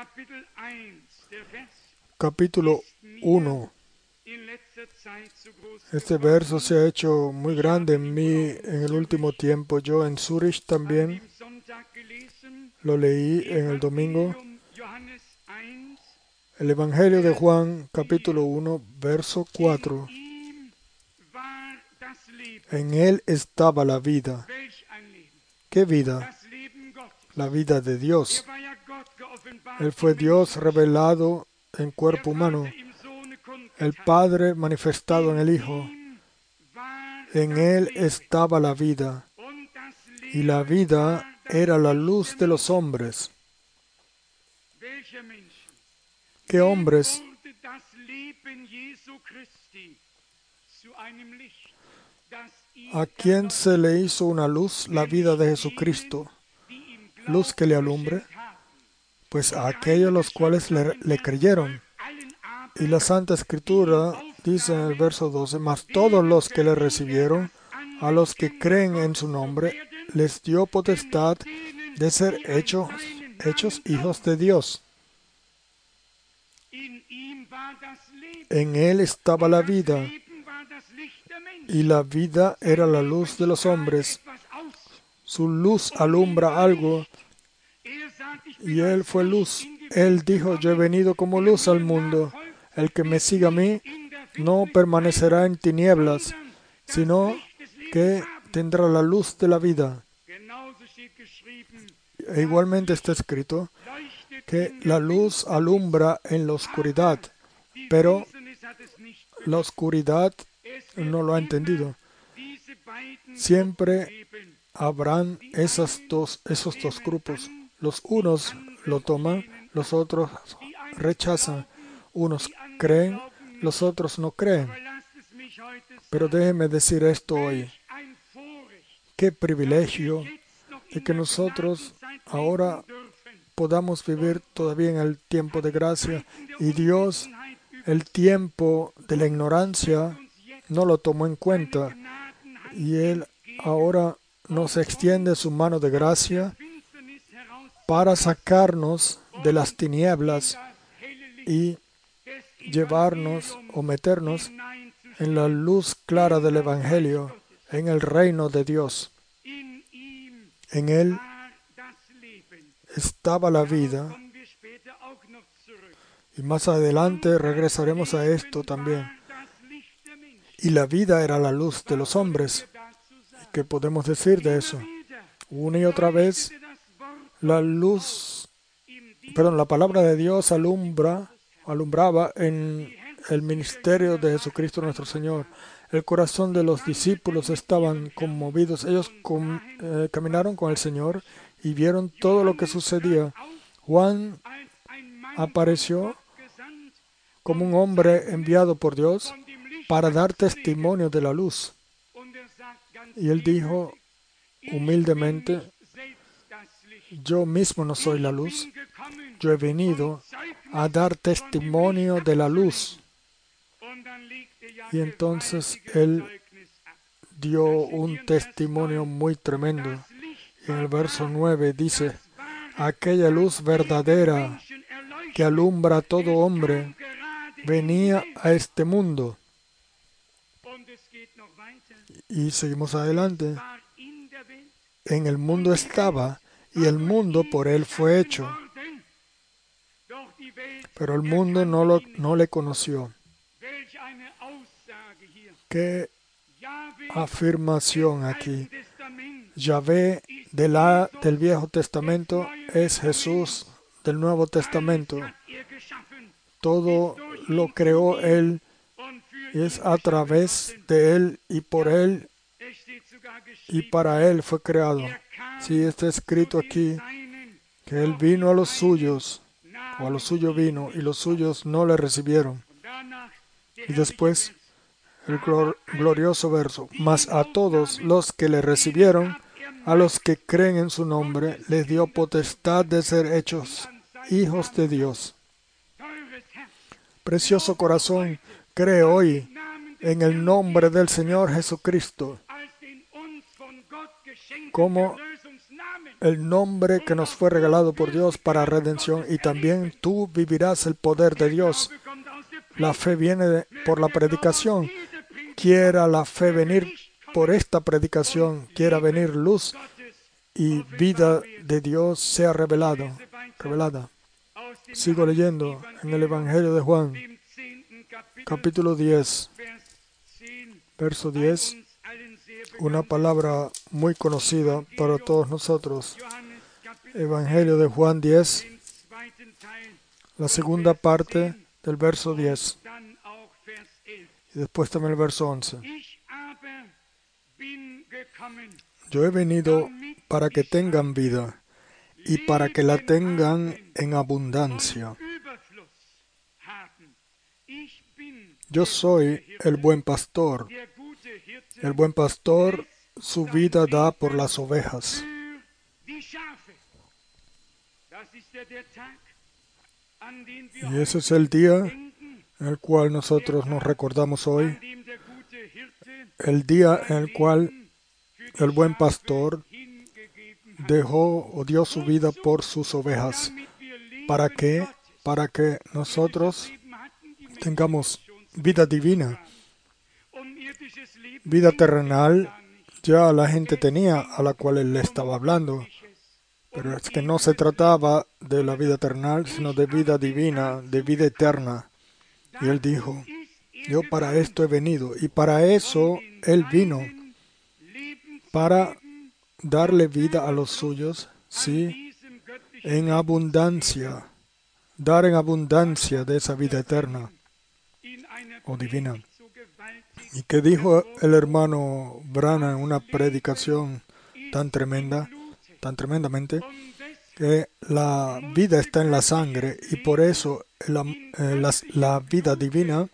capítulo uno. Este verso se ha hecho muy grande en mí en el último tiempo. Yo en Zurich también lo leí en el domingo. El Evangelio de Juan, capítulo uno, verso cuatro. En él estaba la vida. ¿Qué vida? La vida de Dios. Él fue Dios revelado en cuerpo humano. El Padre manifestado en el Hijo. En él estaba la vida. Y la vida era la luz de los hombres. ¿Qué hombres? ¿A quién se le hizo una luz? La vida de Jesucristo. Luz que le alumbre. Pues a aquellos los cuales le, le creyeron. Y la Santa Escritura dice en el verso doce, mas todos los que le recibieron, a los que creen en su nombre, les dio potestad de ser hechos, hechos hijos de Dios. En él estaba la vida, y la vida era la luz de los hombres. Su luz alumbra algo, y él fue luz. Él dijo, yo he venido como luz al mundo. El que me siga a mí no permanecerá en tinieblas, sino que tendrá la luz de la vida. E igualmente está escrito que la luz alumbra en la oscuridad, pero la oscuridad no lo ha entendido. Siempre habrán esas dos, esos dos grupos. Los unos lo toman, los otros rechazan. Unos creen, los otros no creen. Pero déjeme decir esto hoy. Qué privilegio de que nosotros ahora podamos vivir todavía en el tiempo de gracia. Y Dios, el tiempo de la ignorancia, no lo tomó en cuenta. Y Él ahora nos extiende su mano de gracia para sacarnos de las tinieblas y llevarnos o meternos en la luz clara del Evangelio, en el reino de Dios. En Él estaba la vida. Y más adelante regresaremos a esto también. Y la vida era la luz de los hombres. ¿Qué podemos decir de eso? Una y otra vez, la luz, perdón, la palabra de Dios alumbra, alumbraba en el ministerio de Jesucristo nuestro Señor. El corazón de los discípulos estaban conmovidos. Ellos com, eh, caminaron con el Señor y vieron todo lo que sucedía. Juan apareció como un hombre enviado por Dios para dar testimonio de la luz. Y él dijo humildemente, yo mismo no soy la luz, yo he venido a dar testimonio de la luz. Y entonces él dio un testimonio muy tremendo. Y en el verso nueve dice, aquella luz verdadera que alumbra a todo hombre venía a este mundo. Y seguimos adelante. En el mundo estaba, y el mundo por él fue hecho. Pero el mundo no, lo, no le conoció. ¿Qué afirmación aquí? Yahvé de la, del Viejo Testamento es Jesús del Nuevo Testamento. Todo lo creó Él y es a través de Él y por Él y para Él fue creado. Sí, está escrito aquí que Él vino a los suyos, o a los suyos vino, y los suyos no le recibieron. Y después el glor- glorioso verso, mas a todos los que le recibieron, a los que creen en su nombre, les dio potestad de ser hechos hijos de Dios. Precioso corazón, cree hoy en el nombre del Señor Jesucristo, como el nombre que nos fue regalado por Dios para redención, y también tú vivirás el poder de Dios. La fe viene de- por la predicación. Quiera la fe venir por esta predicación, quiera venir luz y vida de Dios sea revelado, revelada. Sigo leyendo en el Evangelio de Juan, capítulo diez, verso diez, una palabra muy conocida para todos nosotros. Evangelio de Juan diez, la segunda parte del verso diez, y después también el verso once. Yo he venido para que tengan vida y para que la tengan en abundancia. Yo soy el buen pastor. El buen pastor su vida da por las ovejas. Y ese es el día en el cual nosotros nos recordamos hoy, el día en el cual el buen pastor dejó o dio su vida por sus ovejas. ¿Para qué? Para que nosotros tengamos vida divina. Vida terrenal ya la gente tenía, a la cual él le estaba hablando. Pero es que no se trataba de la vida terrenal, sino de vida divina, de vida eterna. Y él dijo, yo para esto he venido. Y para eso él vino, para darle vida a los suyos, sí, en abundancia. Dar en abundancia de esa vida eterna o divina. ¿Y qué dijo el hermano Branham en una predicación tan tremenda, tan tremendamente? Que la vida está en la sangre y por eso la, eh, la, la vida divina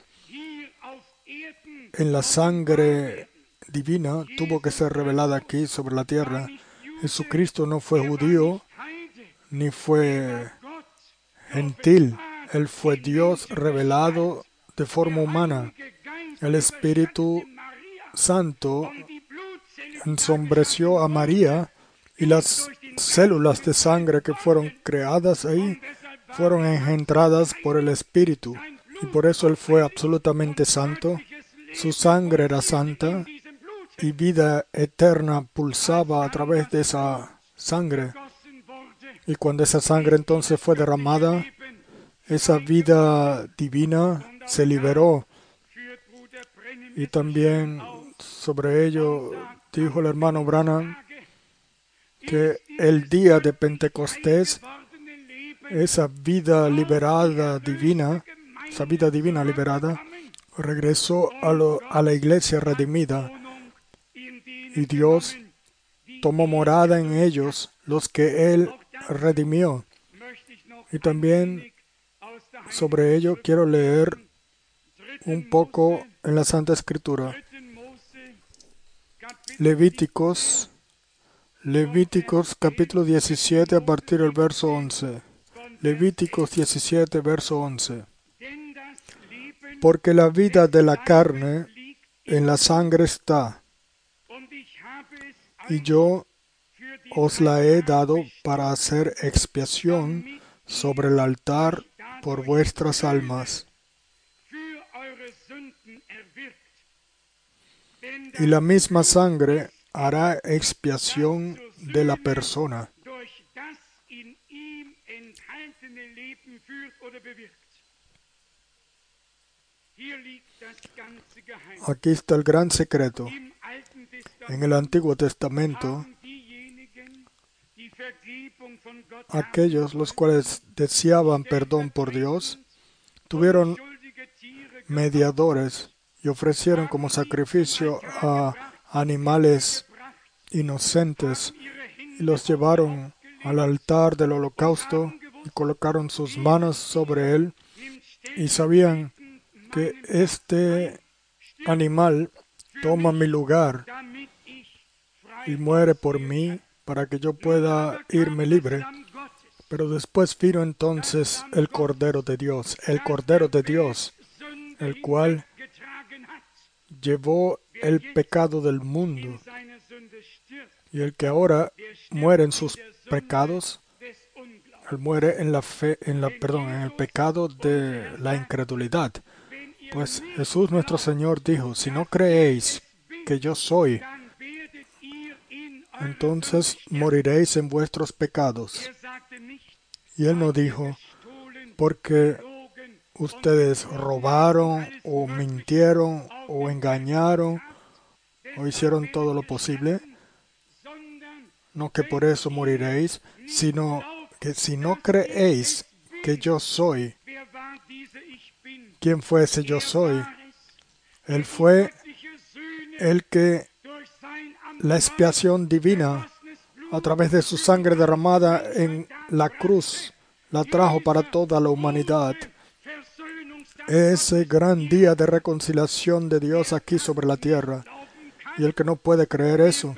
en la sangre divina tuvo que ser revelada aquí sobre la tierra. Jesucristo no fue judío ni fue gentil. Él fue Dios revelado de forma humana. El Espíritu Santo ensombreció a María y las células de sangre que fueron creadas ahí fueron engendradas por el Espíritu. Y por eso Él fue absolutamente santo. Su sangre era santa y vida eterna pulsaba a través de esa sangre. Y cuando esa sangre entonces fue derramada, esa vida divina se liberó. Y también sobre ello dijo el hermano Branham que el día de Pentecostés, esa vida liberada divina, esa vida divina liberada, regresó a, lo, a la iglesia redimida y Dios tomó morada en ellos, los que Él redimió. Y también sobre ello quiero leer un poco en la Santa Escritura. Levíticos, Levíticos capítulo diecisiete a partir del verso once. Levíticos diecisiete, verso once. Porque la vida de la carne en la sangre está, y yo os la he dado para hacer expiación sobre el altar por vuestras almas. Y la misma sangre hará expiación de la persona. Aquí está el gran secreto. En el Antiguo Testamento, aquellos los cuales deseaban perdón por Dios, tuvieron mediadores y ofrecieron como sacrificio a animales inocentes y los llevaron al altar del holocausto y colocaron sus manos sobre él y sabían que este animal toma mi lugar y muere por mí para que yo pueda irme libre. Pero después vino entonces el Cordero de Dios, el Cordero de Dios, el cual llevó el pecado del mundo. Y el que ahora muere en sus pecados, él muere en la fe, en la, perdón, en el pecado de la incredulidad. Pues Jesús nuestro Señor dijo, si no creéis que yo soy, entonces moriréis en vuestros pecados. Y Él no dijo, porque ustedes robaron o mintieron o engañaron o hicieron todo lo posible, no que por eso moriréis, sino que si no creéis que yo soy, ¿quién fue ese yo soy? Él fue el que la expiación divina a través de su sangre derramada en la cruz la trajo para toda la humanidad. Ese gran día de reconciliación de Dios aquí sobre la tierra. Y el que no puede creer eso,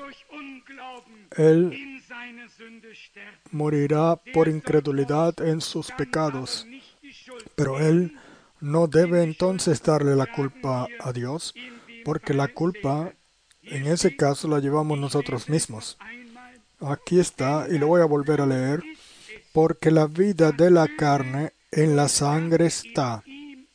él morirá por incredulidad en sus pecados. Pero él no debe entonces darle la culpa a Dios, porque la culpa en ese caso la llevamos nosotros mismos. Aquí está, y lo voy a volver a leer, porque la vida de la carne en la sangre está.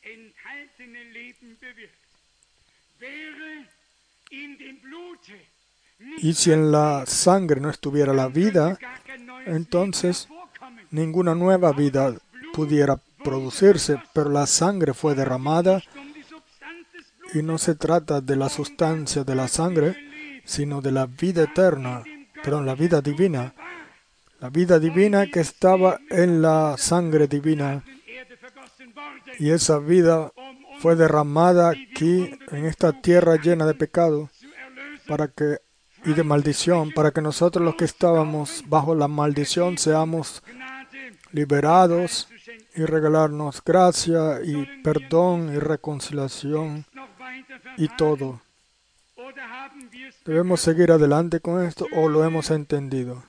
Y si en la sangre no estuviera la vida, entonces ninguna nueva vida pudiera producirse, pero la sangre fue derramada y no se trata de la sustancia de la sangre, sino de la vida eterna, perdón, la vida divina. La vida divina que estaba en la sangre divina. Y esa vida fue derramada aquí, en esta tierra llena de pecado para que, y de maldición, para que nosotros los que estábamos bajo la maldición seamos liberados y regalarnos gracia y perdón y reconciliación y todo. ¿Debemos seguir adelante con esto o lo hemos entendido?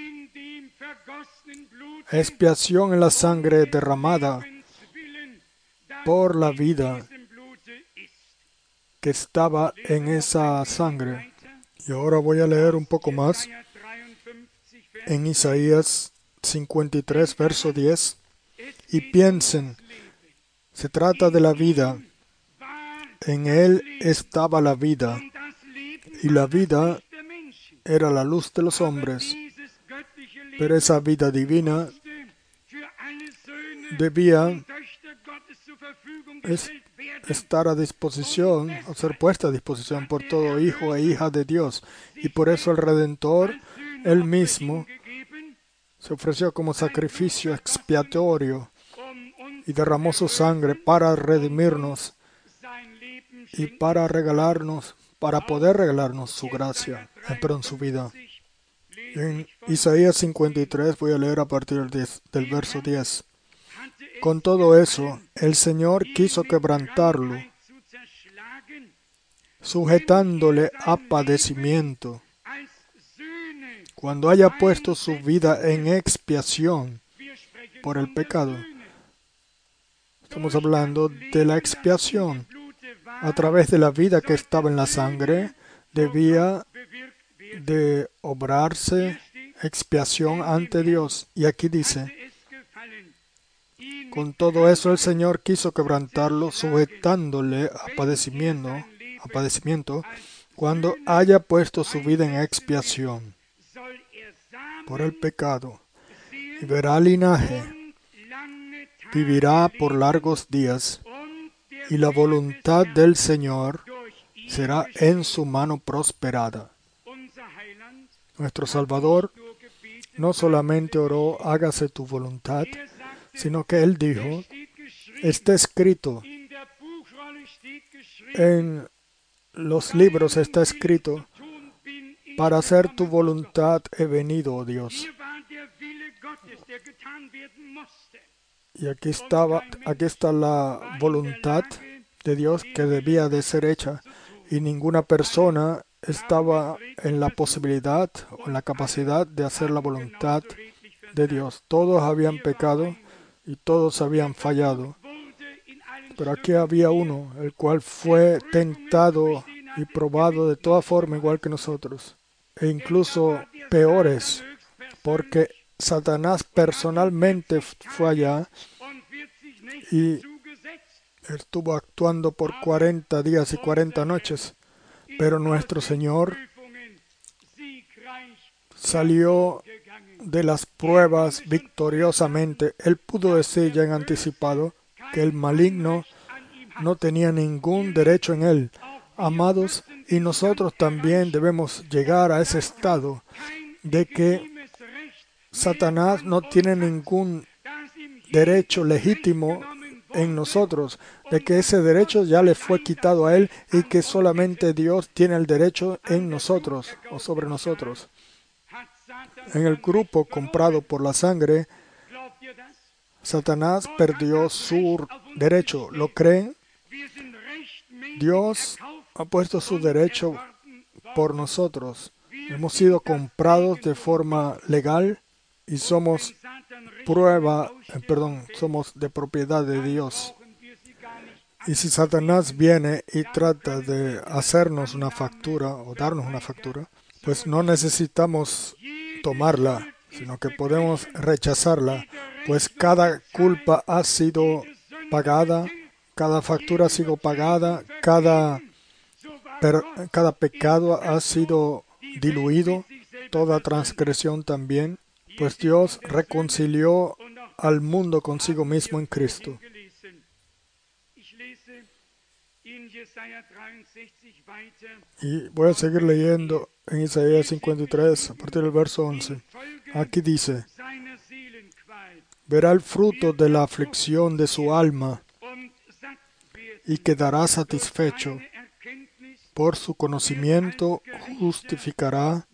Expiación en la sangre derramada por la vida que estaba en esa sangre. Y ahora voy a leer un poco más en Isaías cincuenta y tres, verso diez. Y piensen, se trata de la vida. En él estaba la vida, y la vida era la luz de los hombres. Pero esa vida divina debía es, estar a disposición, o ser puesta a disposición por todo hijo e hija de Dios. Y por eso el Redentor, él mismo, se ofreció como sacrificio expiatorio y derramó su sangre para redimirnos y para regalarnos, para poder regalarnos su gracia, eh, perdón, su vida. En Isaías cincuenta y tres voy a leer a partir del, diez, del verso diez. Con todo eso, el Señor quiso quebrantarlo, sujetándole a padecimiento, cuando haya puesto su vida en expiación por el pecado. Estamos hablando de la expiación. A través de la vida que estaba en la sangre, debía de obrarse expiación ante Dios. Y aquí dice, con todo eso el Señor quiso quebrantarlo, sujetándole a padecimiento, a padecimiento, cuando haya puesto su vida en expiación por el pecado, y verá linaje, vivirá por largos días, y la voluntad del Señor será en su mano prosperada. Nuestro Salvador no solamente oró, hágase tu voluntad, sino que Él dijo, está escrito, en los libros está escrito, para hacer tu voluntad he venido, oh Dios. Y aquí estaba, aquí está la voluntad de Dios que debía de ser hecha, y ninguna persona estaba en la posibilidad o en la capacidad de hacer la voluntad de Dios. Todos habían pecado y todos habían fallado. Pero aquí había uno, el cual fue tentado y probado de toda forma igual que nosotros, e incluso peores, porque Satanás personalmente fue allá y estuvo actuando por cuarenta días y cuarenta noches, pero nuestro Señor salió de las pruebas victoriosamente. Él pudo decir ya en anticipado que el maligno no tenía ningún derecho en él. Amados, y nosotros también debemos llegar a ese estado de que Satanás no tiene ningún derecho legítimo en nosotros, de que ese derecho ya le fue quitado a él y que solamente Dios tiene el derecho en nosotros o sobre nosotros. En el grupo comprado por la sangre, Satanás perdió su derecho. ¿Lo creen? Dios ha puesto su derecho por nosotros. Hemos sido comprados de forma legal y somos prueba, eh, perdón, somos de propiedad de Dios. Y si Satanás viene y trata de hacernos una factura o darnos una factura, pues no necesitamos tomarla, sino que podemos rechazarla, pues cada culpa ha sido pagada, cada factura ha sido pagada, cada, per, cada pecado ha sido diluido, toda transgresión también, pues Dios reconcilió al mundo consigo mismo en Cristo. Y voy a seguir leyendo en Isaías cincuenta y tres, a partir del verso once. Aquí dice, verá el fruto de la aflicción de su alma y quedará satisfecho. Por su conocimiento justificará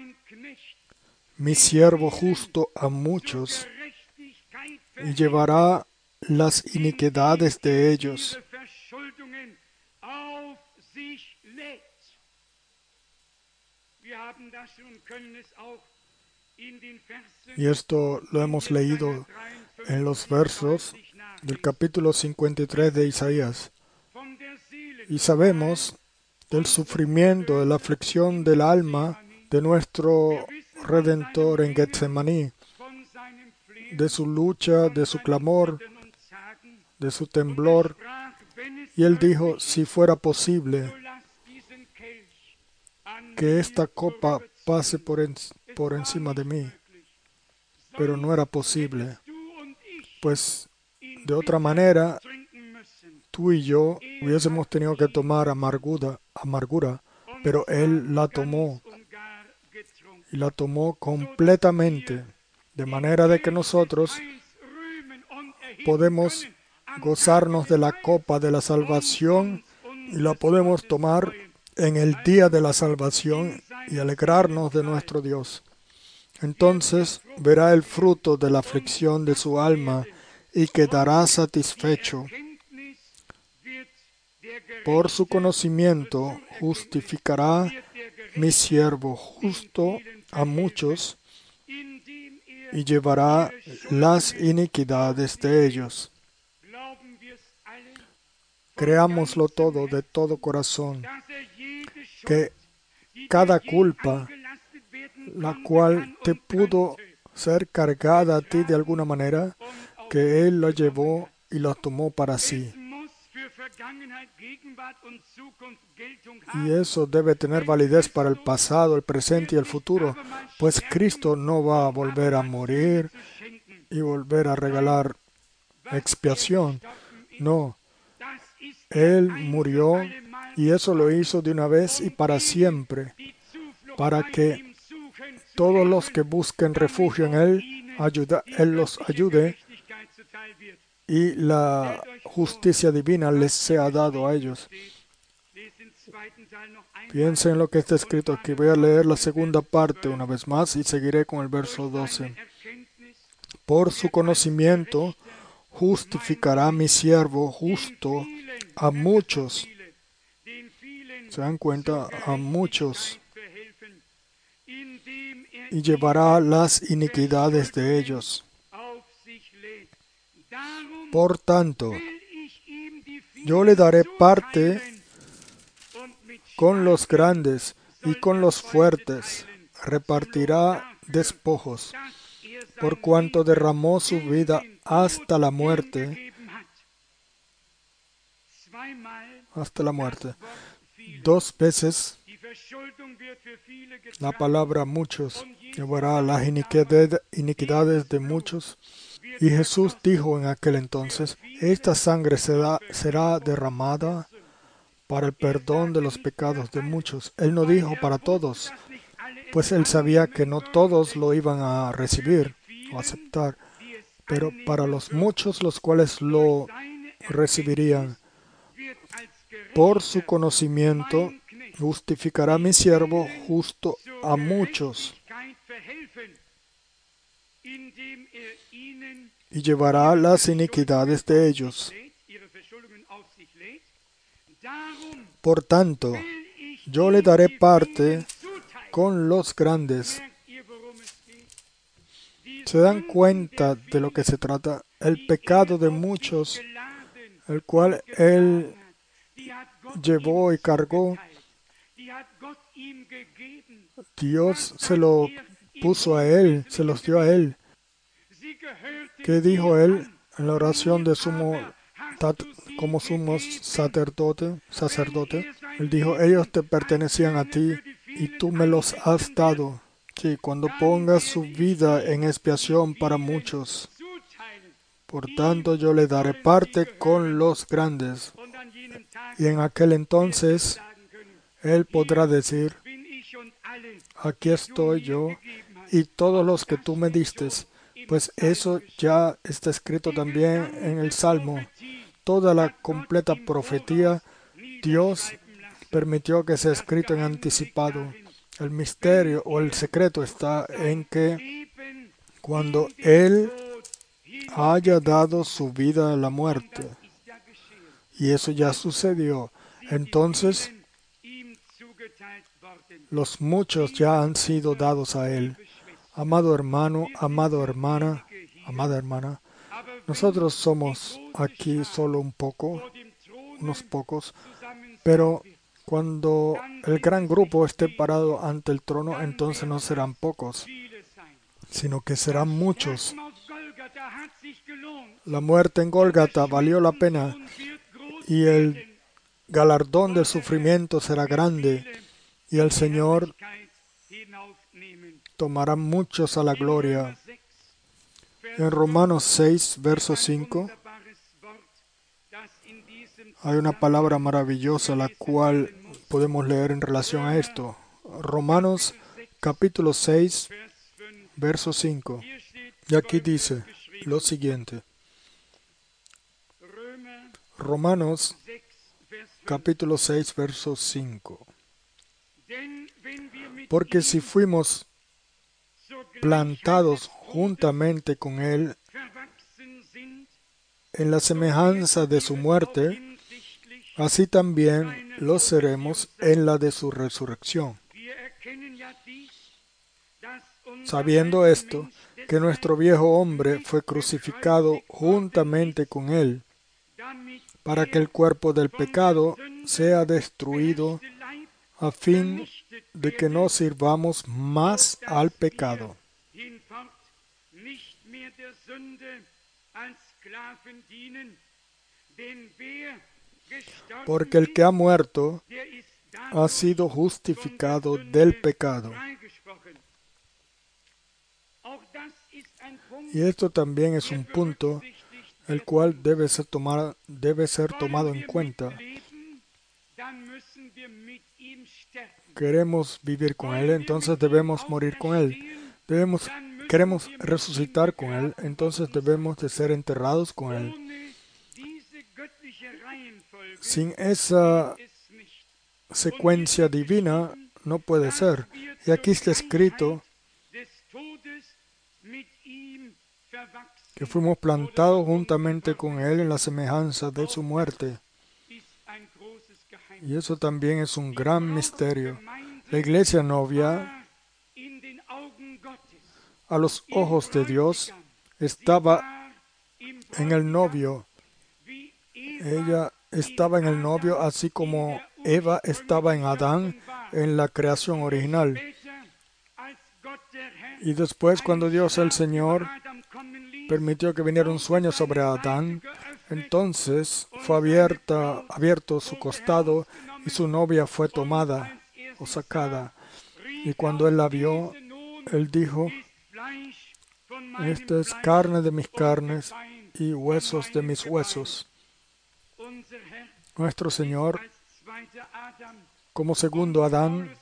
mi siervo justo a muchos y llevará las iniquidades de ellos. Y esto lo hemos leído en los versos del capítulo cincuenta y tres de Isaías. Y sabemos del sufrimiento, de la aflicción del alma de nuestro Redentor en Getsemaní, de su lucha, de su clamor, de su temblor. Y él dijo, si fuera posible, que esta copa pase por, en, por encima de mí. Pero no era posible, pues de otra manera tú y yo hubiésemos tenido que tomar amargura, amargura, pero Él la tomó y la tomó completamente, de manera de que nosotros podemos gozarnos de la copa de la salvación y la podemos tomar en el día de la salvación y alegrarnos de nuestro Dios. Entonces verá el fruto de la aflicción de su alma y quedará satisfecho. Por su conocimiento justificará mi siervo justo a muchos y llevará las iniquidades de ellos. Creámoslo todo de todo corazón, que cada culpa la cual te pudo ser cargada a ti de alguna manera, que Él la llevó y la tomó para sí. Y eso debe tener validez para el pasado, el presente y el futuro, pues Cristo no va a volver a morir y volver a regalar expiación. No, Él murió y eso lo hizo de una vez y para siempre, para que todos los que busquen refugio en Él, ayuda, Él los ayude y la justicia divina les sea dado a ellos. Piensen en lo que está escrito aquí. Voy a leer la segunda parte una vez más y seguiré con el verso doce. Por su conocimiento justificará mi siervo justo a muchos. ¿Se dan cuenta? A muchos. Y llevará las iniquidades de ellos. Por tanto, yo le daré parte con los grandes y con los fuertes, repartirá despojos, por cuanto derramó su vida hasta la muerte, hasta la muerte. Dos veces la palabra muchos llevará las iniquidades de muchos. Y Jesús dijo en aquel entonces, esta sangre será, será derramada para el perdón de los pecados de muchos. Él no dijo para todos, pues Él sabía que no todos lo iban a recibir o aceptar, pero para los muchos los cuales lo recibirían. Por su conocimiento justificará mi siervo justo a muchos y llevará las iniquidades de ellos. Por tanto, yo le daré parte con los grandes. ¿Se dan cuenta de lo que se trata? El pecado de muchos, el cual Él llevó y cargó, Dios se lo puso a Él, se los dio a Él. ¿Qué dijo Él en la oración de sumo, como sumo sacerdote, sacerdote? Él dijo, ellos te pertenecían a ti y tú me los has dado. Sí, cuando pongas su vida en expiación para muchos. Por tanto, yo le daré parte con los grandes. Y en aquel entonces, Él podrá decir, aquí estoy yo y todos los que tú me diste. Pues eso ya está escrito también en el Salmo. Toda la completa profecía, Dios permitió que sea escrito en anticipado. El misterio o el secreto está en que cuando Él haya dado su vida a la muerte, y eso ya sucedió, entonces los muchos ya han sido dados a Él. Amado hermano, amado hermana, amada hermana, nosotros somos aquí solo un poco, unos pocos, pero cuando el gran grupo esté parado ante el trono, entonces no serán pocos, sino que serán muchos. La muerte en Gólgata valió la pena y el galardón del sufrimiento será grande y el Señor tomará muchos a la gloria. En Romanos seis, verso cinco, hay una palabra maravillosa la cual podemos leer en relación a esto. Romanos capítulo seis, verso cinco. Y aquí dice lo siguiente. Romanos capítulo seis, verso cinco. Porque si fuimos plantados juntamente con Él en la semejanza de su muerte, así también lo seremos en la de su resurrección. Sabiendo esto, que nuestro viejo hombre fue crucificado juntamente con Él, para que el cuerpo del pecado sea destruido, a fin de que no sirvamos más al pecado. Porque el que ha muerto ha sido justificado del pecado. Y esto también es un punto el cual debe ser, tomar, debe ser tomado en cuenta. Queremos vivir con Él, entonces debemos morir con Él. Debemos, queremos resucitar con Él, entonces debemos de ser enterrados con Él. Sin esa secuencia divina no puede ser. Y aquí está escrito que fuimos plantados juntamente con Él en la semejanza de su muerte. Y eso también es un gran misterio. La iglesia novia, a los ojos de Dios, estaba en el novio. Ella estaba en el novio así como Eva estaba en Adán en la creación original. Y después, cuando Dios el Señor permitió que viniera un sueño sobre Adán, entonces fue abierta, abierto su costado y su novia fue tomada o sacada. Y cuando él la vio, él dijo: esta es carne de mis carnes y huesos de mis huesos. Nuestro Señor, como segundo Adán,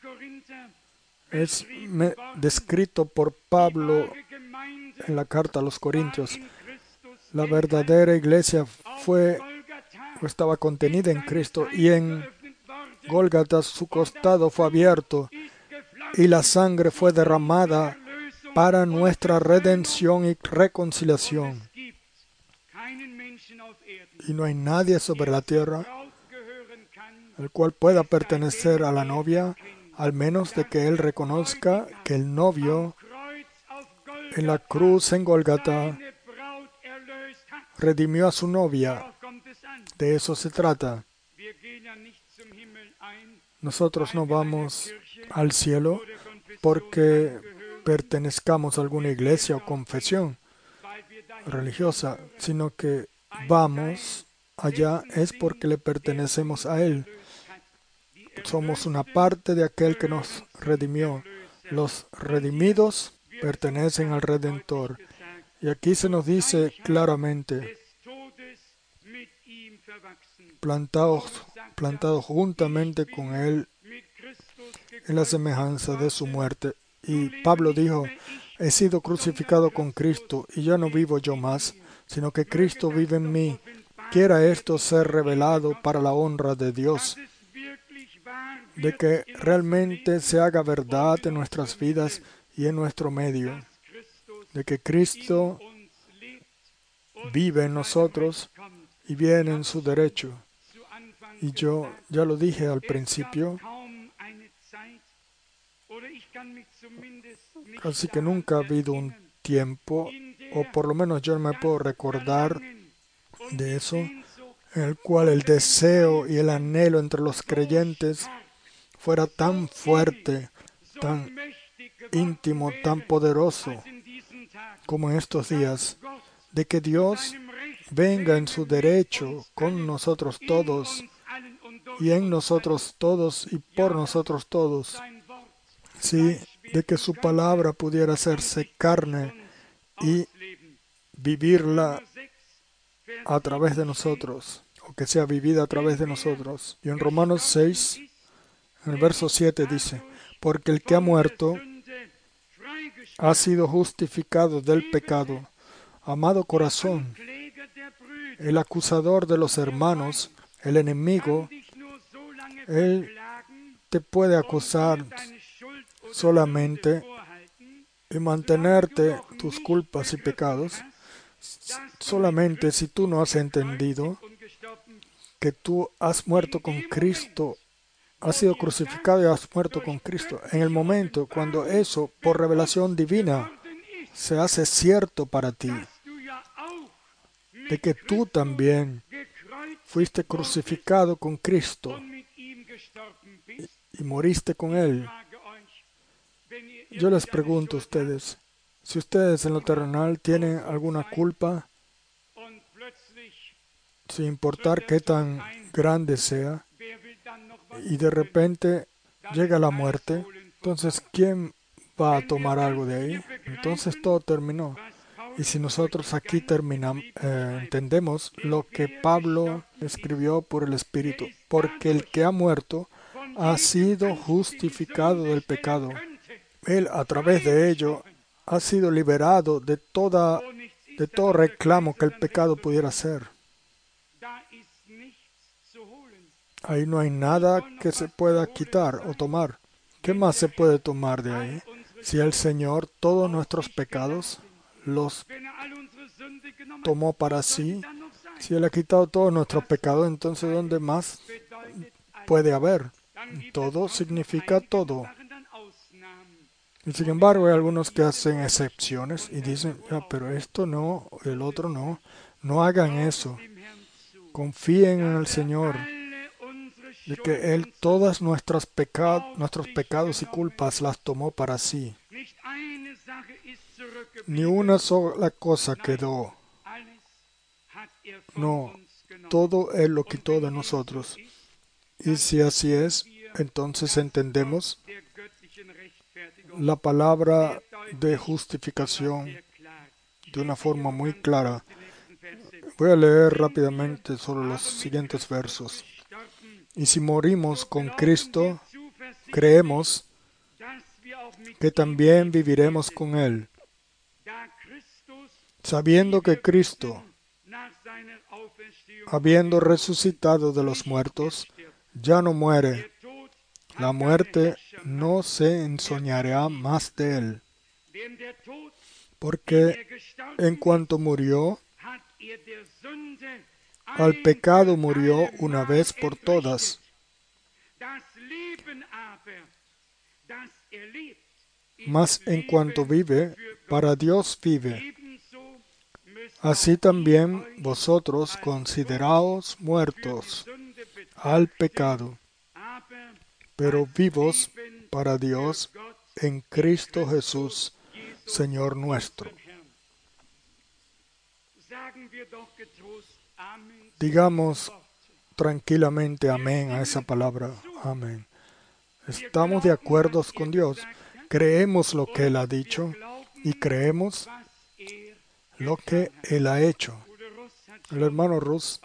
es descrito por Pablo en la carta a los Corintios. La verdadera iglesia fue o estaba contenida en Cristo, y en Gólgata su costado fue abierto y la sangre fue derramada para nuestra redención y reconciliación. Y no hay nadie sobre la tierra el cual pueda pertenecer a la novia, al menos de que él reconozca que el novio en la cruz en Gólgata redimió a su novia. De eso se trata. Nosotros no vamos al cielo porque pertenezcamos a alguna iglesia o confesión religiosa, sino que vamos allá es porque le pertenecemos a Él. Somos una parte de aquel que nos redimió. Los redimidos pertenecen al Redentor. Y aquí se nos dice claramente: plantados, plantados juntamente con Él en la semejanza de su muerte. Y Pablo dijo: he sido crucificado con Cristo, y ya no vivo yo más, sino que Cristo vive en mí. Quiera esto ser revelado para la honra de Dios, de que realmente se haga verdad en nuestras vidas y en nuestro medio, de que Cristo vive en nosotros y viene en su derecho. Y yo ya lo dije al principio, casi que nunca ha habido un tiempo, o por lo menos yo no me puedo recordar de eso, en el cual el deseo y el anhelo entre los creyentes fuera tan fuerte, tan íntimo, tan poderoso como en estos días, de que Dios venga en su derecho con nosotros todos, y en nosotros todos y por nosotros todos. Sí, de que su palabra pudiera hacerse carne y vivirla a través de nosotros, o que sea vivida a través de nosotros. Y en Romanos seis, en el verso siete dice: porque el que ha muerto ha sido justificado del pecado. Amado corazón, el acusador de los hermanos, el enemigo, él te puede acusar solamente y mantenerte tus culpas y pecados solamente si tú no has entendido que tú has muerto con Cristo, has sido crucificado y has muerto con Cristo. En el momento cuando eso, por revelación divina, se hace cierto para ti, de que tú también fuiste crucificado con Cristo y moriste con Él. Yo les pregunto a ustedes, si ustedes en lo terrenal tienen alguna culpa, sin importar qué tan grande sea, y de repente llega la muerte, entonces ¿quién va a tomar algo de ahí? Entonces todo terminó. Y si nosotros aquí terminamos, eh, entendemos lo que Pablo escribió por el Espíritu, porque el que ha muerto ha sido justificado del pecado. Él, a través de ello, ha sido liberado de toda, de todo reclamo que el pecado pudiera hacer. Ahí no hay nada que se pueda quitar o tomar. ¿Qué más se puede tomar de ahí? Si el Señor todos nuestros pecados los tomó para sí, si Él ha quitado todos nuestros pecados, entonces ¿dónde más puede haber? Todo significa todo. Y sin embargo hay algunos que hacen excepciones y dicen, ah, pero esto no, el otro no. No hagan eso. Confíen en el Señor, de que Él todas nuestras peca nuestros pecados y culpas las tomó para sí. Ni una sola cosa quedó. No, todo Él lo quitó de nosotros. Y si así es, entonces entendemos la palabra de justificación de una forma muy clara. Voy a leer rápidamente solo los siguientes versos. Y si morimos con Cristo, creemos que también viviremos con Él, sabiendo que Cristo, habiendo resucitado de los muertos, ya no muere. La muerte no se ensoñará más de Él, porque en cuanto murió, al pecado murió una vez por todas. Mas en cuanto vive, para Dios vive. Así también vosotros consideraos muertos al pecado, pero vivos para Dios en Cristo Jesús, Señor nuestro. Digamos tranquilamente amén a esa palabra. Amén. Estamos de acuerdo con Dios. Creemos lo que Él ha dicho y creemos lo que Él ha hecho. El hermano Rus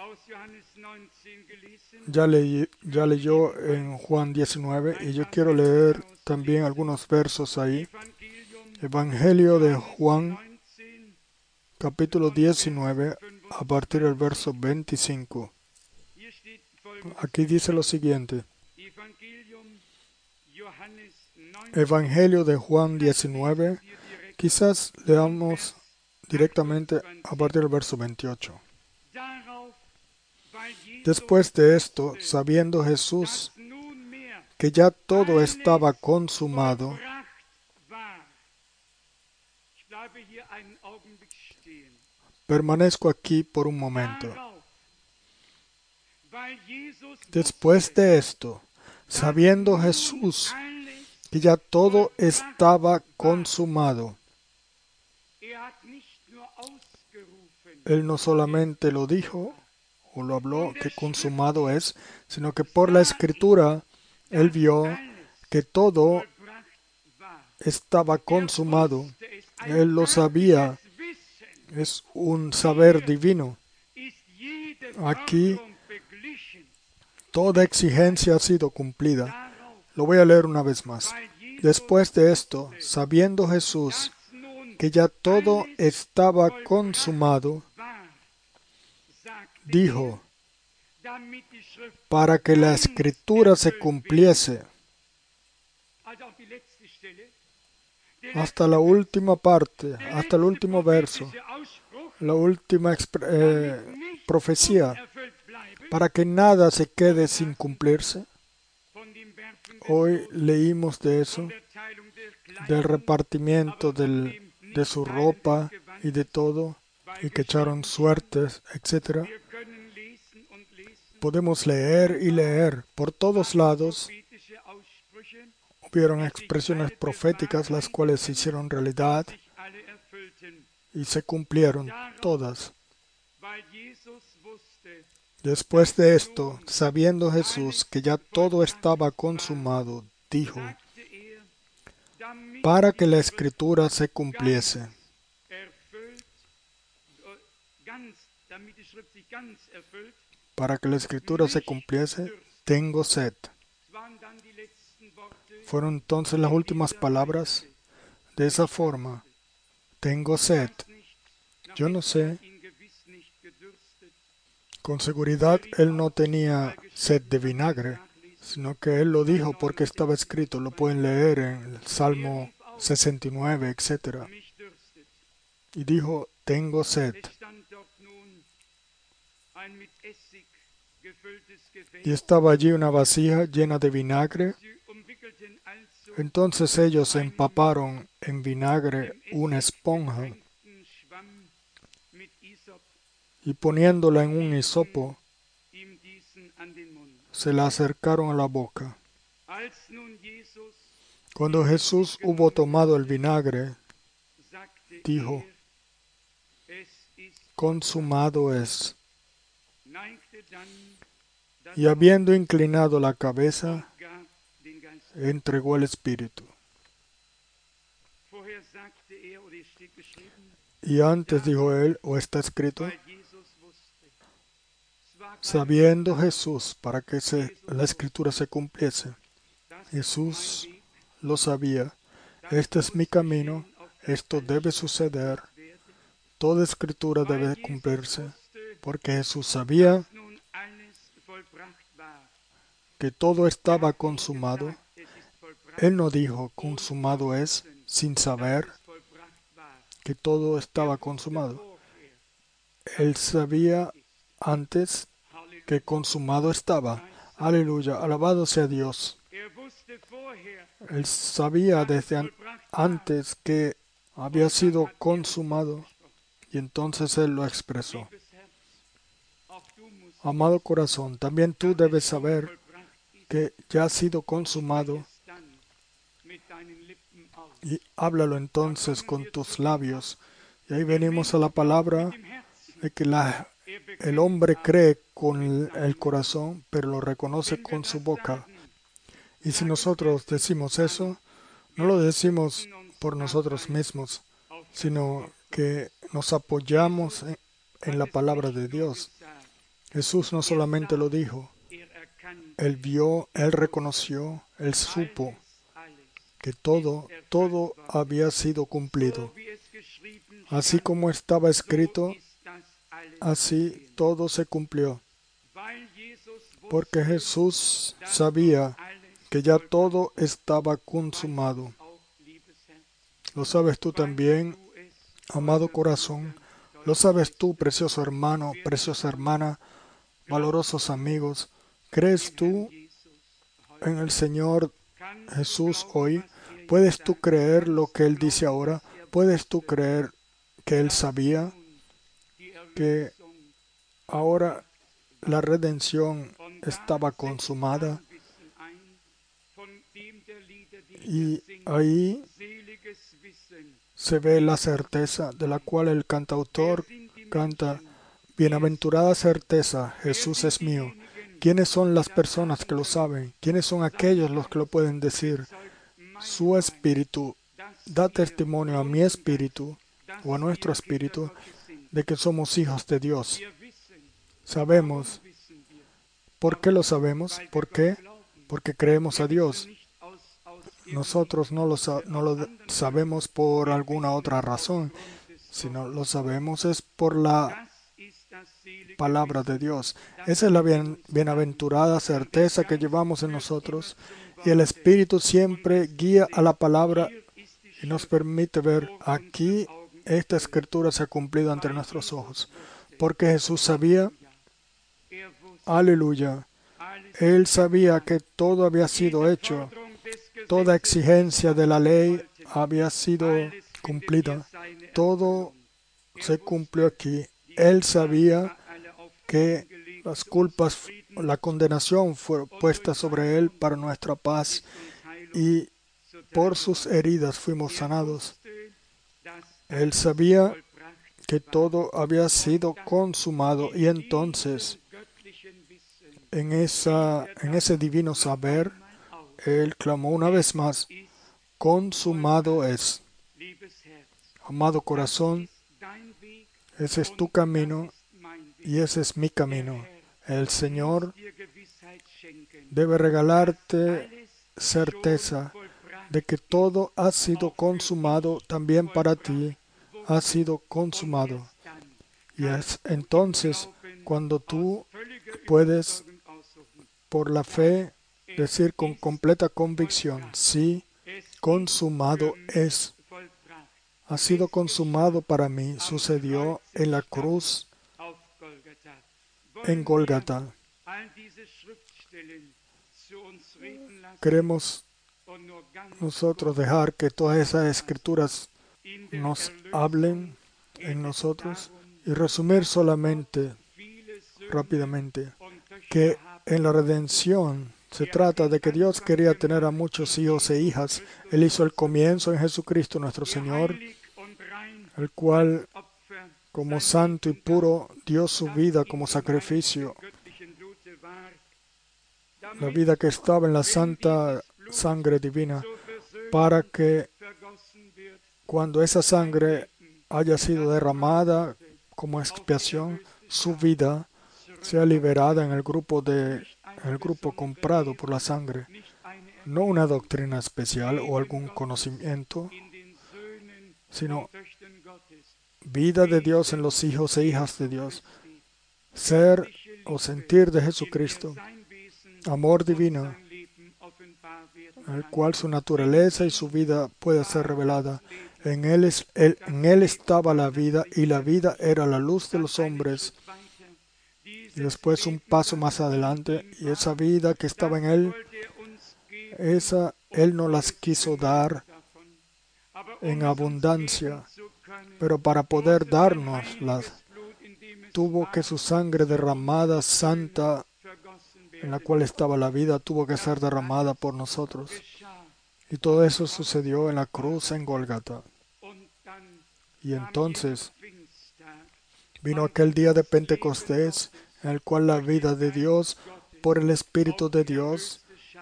ya, le, ya leyó en Juan diecinueve y yo quiero leer también algunos versos ahí. Evangelio de Juan, capítulo diecinueve, a partir del verso veinticinco. Aquí dice lo siguiente. Evangelio de Juan diecinueve, quizás leamos directamente a partir del verso veintiocho. Después de esto, sabiendo Jesús que ya todo estaba consumado, permanezco aquí por un momento. Después de esto, sabiendo Jesús que ya todo estaba consumado, Él no solamente lo dijo o lo habló que consumado es, sino que por la Escritura Él vio que todo estaba consumado. Él lo sabía. Es un saber divino. Aquí toda exigencia ha sido cumplida. Lo voy a leer una vez más. Después de esto, sabiendo Jesús que ya todo estaba consumado, dijo, para que la Escritura se cumpliese. Hasta la última parte, hasta el último verso, la última eh, profecía, para que nada se quede sin cumplirse. Hoy leímos de eso, del repartimiento del, de su ropa y de todo, y que echaron suertes, etcétera. Podemos leer y leer por todos lados hubieron expresiones proféticas las cuales se hicieron realidad y se cumplieron todas. Después de esto, sabiendo Jesús que ya todo estaba consumado, dijo, para que la Escritura se cumpliese. Para que la Escritura se cumpliese, tengo sed. Fueron entonces las últimas palabras. De esa forma, tengo sed. Yo no sé. Con seguridad, él no tenía sed de vinagre, sino que él lo dijo porque estaba escrito. Lo pueden leer en el Salmo sesenta y nueve, etcétera. Y dijo, tengo sed. Y estaba allí una vasija llena de vinagre. Entonces ellos empaparon en vinagre una esponja y poniéndola en un hisopo, se la acercaron a la boca. Cuando Jesús hubo tomado el vinagre, dijo, consumado es. Y habiendo inclinado la cabeza, entregó el Espíritu. Y antes dijo él, o está escrito, sabiendo Jesús para que se, la Escritura se cumpliese. Jesús lo sabía. Este es mi camino, esto debe suceder, toda Escritura debe cumplirse, porque Jesús sabía que todo estaba consumado. Él no dijo, consumado es, sin saber que todo estaba consumado. Él sabía antes que consumado estaba. Aleluya, alabado sea Dios. Él sabía desde an- antes que había sido consumado y entonces Él lo expresó. Amado corazón, también tú debes saber que ya ha sido consumado y háblalo entonces con tus labios. Y ahí venimos a la palabra de que la, el hombre cree con el, el corazón, pero lo reconoce con su boca. Y si nosotros decimos eso, no lo decimos por nosotros mismos, sino que nos apoyamos en, en la palabra de Dios. Jesús no solamente lo dijo, Él vio, Él reconoció, Él supo que todo, todo había sido cumplido. Así como estaba escrito, así todo se cumplió. Porque Jesús sabía que ya todo estaba consumado. Lo sabes tú también, amado corazón. Lo sabes tú, precioso hermano, preciosa hermana, valorosos amigos. ¿Crees tú en el Señor Jesús hoy? ¿Puedes tú creer lo que Él dice ahora? ¿Puedes tú creer que Él sabía que ahora la redención estaba consumada? Y ahí se ve la certeza de la cual el cantautor canta, bienaventurada certeza, Jesús es mío. ¿Quiénes son las personas que lo saben? ¿Quiénes son aquellos los que lo pueden decir? Su espíritu da testimonio a mi espíritu o a nuestro espíritu de que somos hijos de Dios. Sabemos. ¿Por qué lo sabemos? ¿Por qué? Porque creemos a Dios. Nosotros no lo, sa- no lo sabemos por alguna otra razón, sino lo sabemos es por la palabra de Dios. Esa es la bien- bienaventurada certeza que llevamos en nosotros y el Espíritu siempre guía a la palabra y nos permite ver aquí esta escritura se ha cumplido ante nuestros ojos. Porque Jesús sabía, aleluya, Él sabía que todo había sido hecho, toda exigencia de la ley había sido cumplida, todo se cumplió aquí. Él sabía que las culpas, la condenación fue puesta sobre Él para nuestra paz y por sus heridas fuimos sanados. Él sabía que todo había sido consumado y entonces en, esa, en ese divino saber, Él clamó una vez más, consumado es. Amado corazón, ese es tu camino y ese es mi camino. El Señor debe regalarte certeza de que todo ha sido consumado también para ti, ha sido consumado. Y es entonces cuando tú puedes, por la fe, decir con completa convicción, sí, consumado es. Ha sido consumado para mí. Sucedió en la cruz en Gólgata. Queremos nosotros dejar que todas esas escrituras nos hablen en nosotros y resumir solamente, rápidamente, que en la redención se trata de que Dios quería tener a muchos hijos e hijas. Él hizo el comienzo en Jesucristo nuestro Señor, el cual, como santo y puro, dio su vida como sacrificio, la vida que estaba en la santa sangre divina, para que cuando esa sangre haya sido derramada como expiación, su vida sea liberada en el grupo de en el grupo comprado por la sangre. No una doctrina especial o algún conocimiento, sino vida de Dios en los hijos e hijas de Dios, ser o sentir de Jesucristo, amor divino, en el cual su naturaleza y su vida puede ser revelada. En él, es, él, en él estaba la vida, y la vida era la luz de los hombres. Y después un paso más adelante, y esa vida que estaba en él, esa él no las quiso dar en abundancia, pero para poder dárnoslas, tuvo que su sangre derramada, santa, en la cual estaba la vida, tuvo que ser derramada por nosotros. Y todo eso sucedió en la cruz en Gólgata. Y entonces vino aquel día de Pentecostés, en el cual la vida de Dios, por el Espíritu de Dios,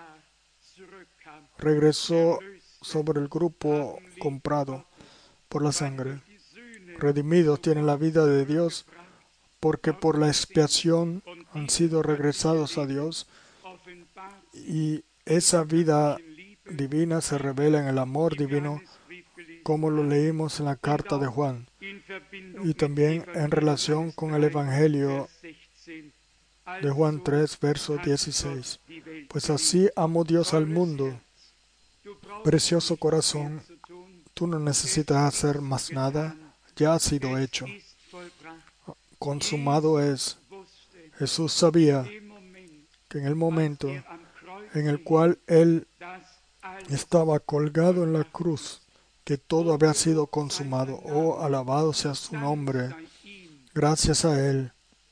regresó sobre el grupo comprado por la sangre. Redimidos tienen la vida de Dios, porque por la expiación han sido regresados a Dios, y esa vida divina se revela en el amor divino, como lo leímos en la carta de Juan, y también en relación con el Evangelio de Juan tres, verso dieciséis. Pues así amó Dios al mundo. Precioso corazón, tú no necesitas hacer más nada, ya ha sido hecho. Consumado es. Jesús sabía que en el momento en el cual Él estaba colgado en la cruz, que todo había sido consumado. Oh, alabado sea su nombre. Gracias a Él,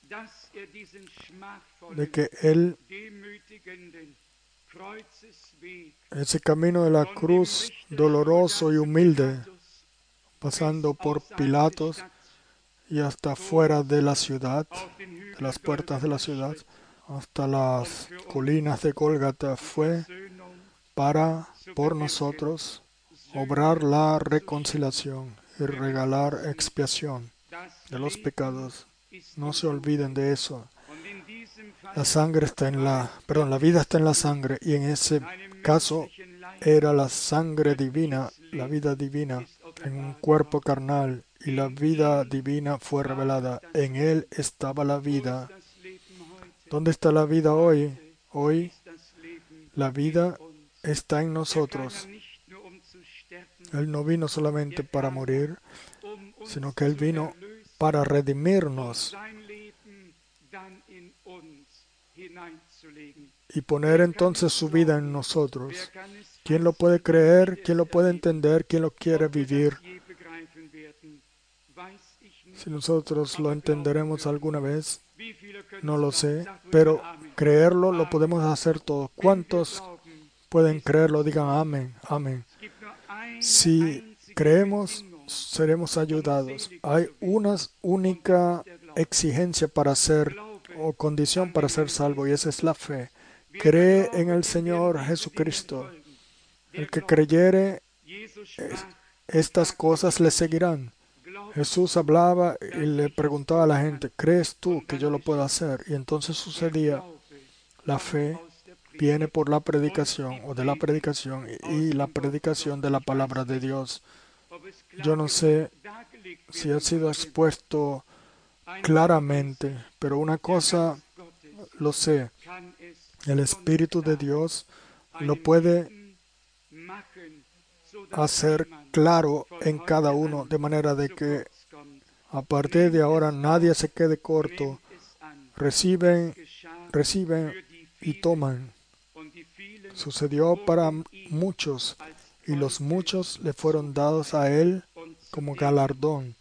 de que Él, ese camino de la cruz doloroso y humilde, pasando por Pilatos y hasta fuera de la ciudad, de las puertas de la ciudad, hasta las colinas de Gólgata, fue para, por nosotros, obrar la reconciliación y regalar expiación de los pecados. No se olviden de eso. La sangre está en la, perdón, la vida está en la sangre, y en ese caso era la sangre divina, la vida divina, en un cuerpo carnal, y la vida divina fue revelada. En Él estaba la vida. ¿Dónde está la vida hoy? Hoy la vida está en nosotros. Él no vino solamente para morir, sino que Él vino para redimirnos y poner entonces su vida en nosotros. ¿Quién lo puede creer? ¿Quién lo puede entender? ¿Quién lo quiere vivir? Si nosotros lo entenderemos alguna vez, no lo sé, pero creerlo lo podemos hacer todos. ¿Cuántos pueden creerlo? Digan amén, amén. Si creemos, seremos ayudados. Hay una única exigencia para ser, o condición para ser salvo, y esa es la fe. Cree en el Señor Jesucristo. El que creyere, es- estas cosas le seguirán. Jesús hablaba y le preguntaba a la gente, ¿crees tú que yo lo puedo hacer? Y entonces sucedía. La fe viene por la predicación o de la predicación y la predicación de la palabra de Dios. Yo no sé si ha sido expuesto claramente, pero una cosa lo sé, el Espíritu de Dios lo puede hacer claro en cada uno, de manera de que a partir de ahora nadie se quede corto. Reciben, reciben y toman. Sucedió para muchos, y los muchos le fueron dados a él como galardón.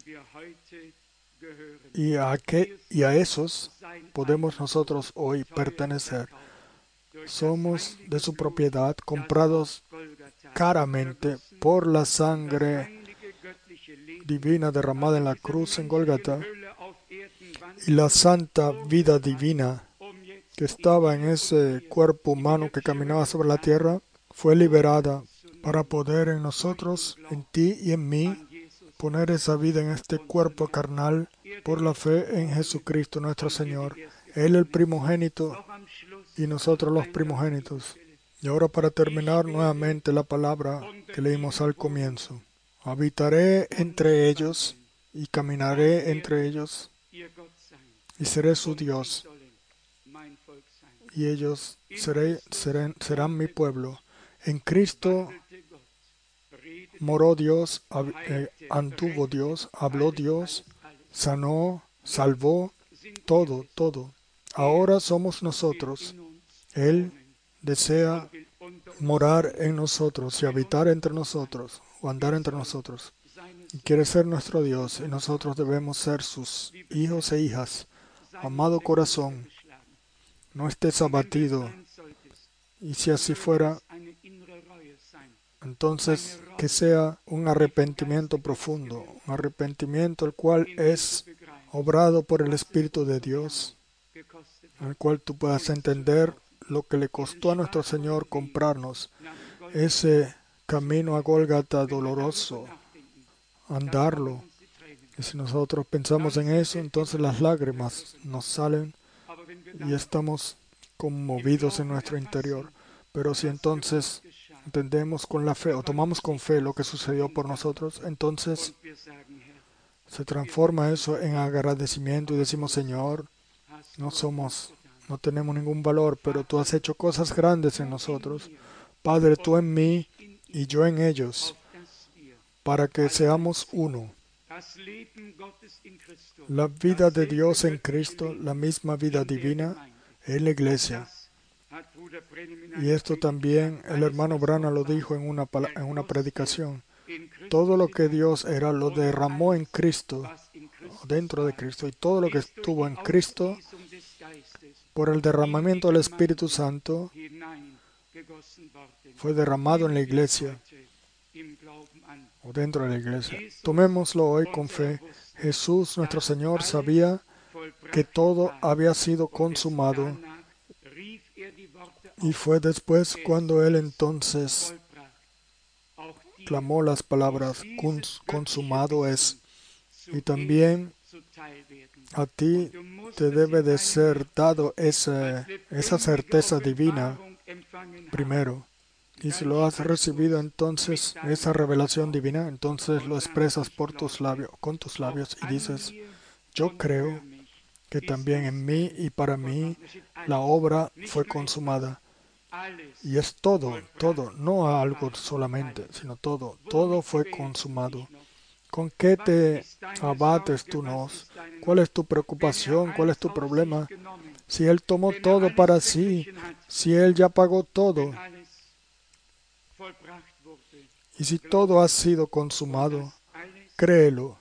Y a, que, y a esos podemos nosotros hoy pertenecer. Somos de su propiedad, comprados caramente por la sangre divina derramada en la cruz en Golgata, y la santa vida divina que estaba en ese cuerpo humano que caminaba sobre la tierra fue liberada para poder en nosotros, en ti y en mí, poner esa vida en este cuerpo carnal por la fe en Jesucristo nuestro Señor. Él el primogénito y nosotros los primogénitos. Y ahora para terminar nuevamente la palabra que leímos al comienzo. Habitaré entre ellos y caminaré entre ellos y seré su Dios. Y ellos seré, serán, serán mi pueblo. En Cristo moró Dios, hab- eh, anduvo Dios, habló Dios, sanó, salvó, todo, todo. Ahora somos nosotros. Él desea morar en nosotros y habitar entre nosotros o andar entre nosotros. Y quiere ser nuestro Dios y nosotros debemos ser sus hijos e hijas. Amado corazón, no estés abatido. Y si así fuera, entonces que sea un arrepentimiento profundo, un arrepentimiento el cual es obrado por el Espíritu de Dios, en el cual tú puedas entender lo que le costó a nuestro Señor comprarnos, ese camino a Gólgata doloroso, andarlo. Y si nosotros pensamos en eso, entonces las lágrimas nos salen y estamos conmovidos en nuestro interior. Pero si entonces entendemos con la fe o tomamos con fe lo que sucedió por nosotros, entonces se transforma eso en agradecimiento y decimos, Señor, no somos, no tenemos ningún valor, pero tú has hecho cosas grandes en nosotros. Padre, tú en mí y yo en ellos, para que seamos uno. La vida de Dios en Cristo, la misma vida divina en la iglesia. Y esto también el hermano Brana lo dijo en una, en una predicación. Todo lo que Dios era lo derramó en Cristo, dentro de Cristo, y todo lo que estuvo en Cristo, por el derramamiento del Espíritu Santo, fue derramado en la iglesia, o dentro de la iglesia. Tomémoslo hoy con fe. Jesús, nuestro Señor, sabía que todo había sido consumado, y fue después cuando Él entonces clamó las palabras, consumado es. Y también a ti te debe de ser dado esa, esa certeza divina primero. Y si lo has recibido entonces, esa revelación divina, entonces lo expresas por tus labios, con tus labios y dices, yo creo que también en mí y para mí la obra fue consumada. Y es todo, todo, no algo solamente, sino todo, todo fue consumado. ¿Con qué te abates tú nos? ¿Cuál es tu preocupación? ¿Cuál es tu problema? Si Él tomó todo para sí, si Él ya pagó todo, y si todo ha sido consumado, créelo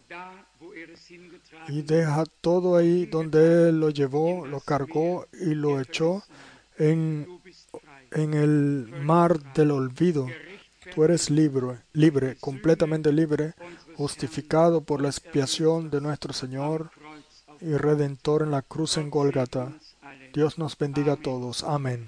y deja todo ahí donde Él lo llevó, lo cargó y lo echó en, en el mar del olvido. Tú eres libre, libre, completamente libre, justificado por la expiación de nuestro Señor y Redentor en la cruz en Gólgata. Dios nos bendiga a todos. Amén.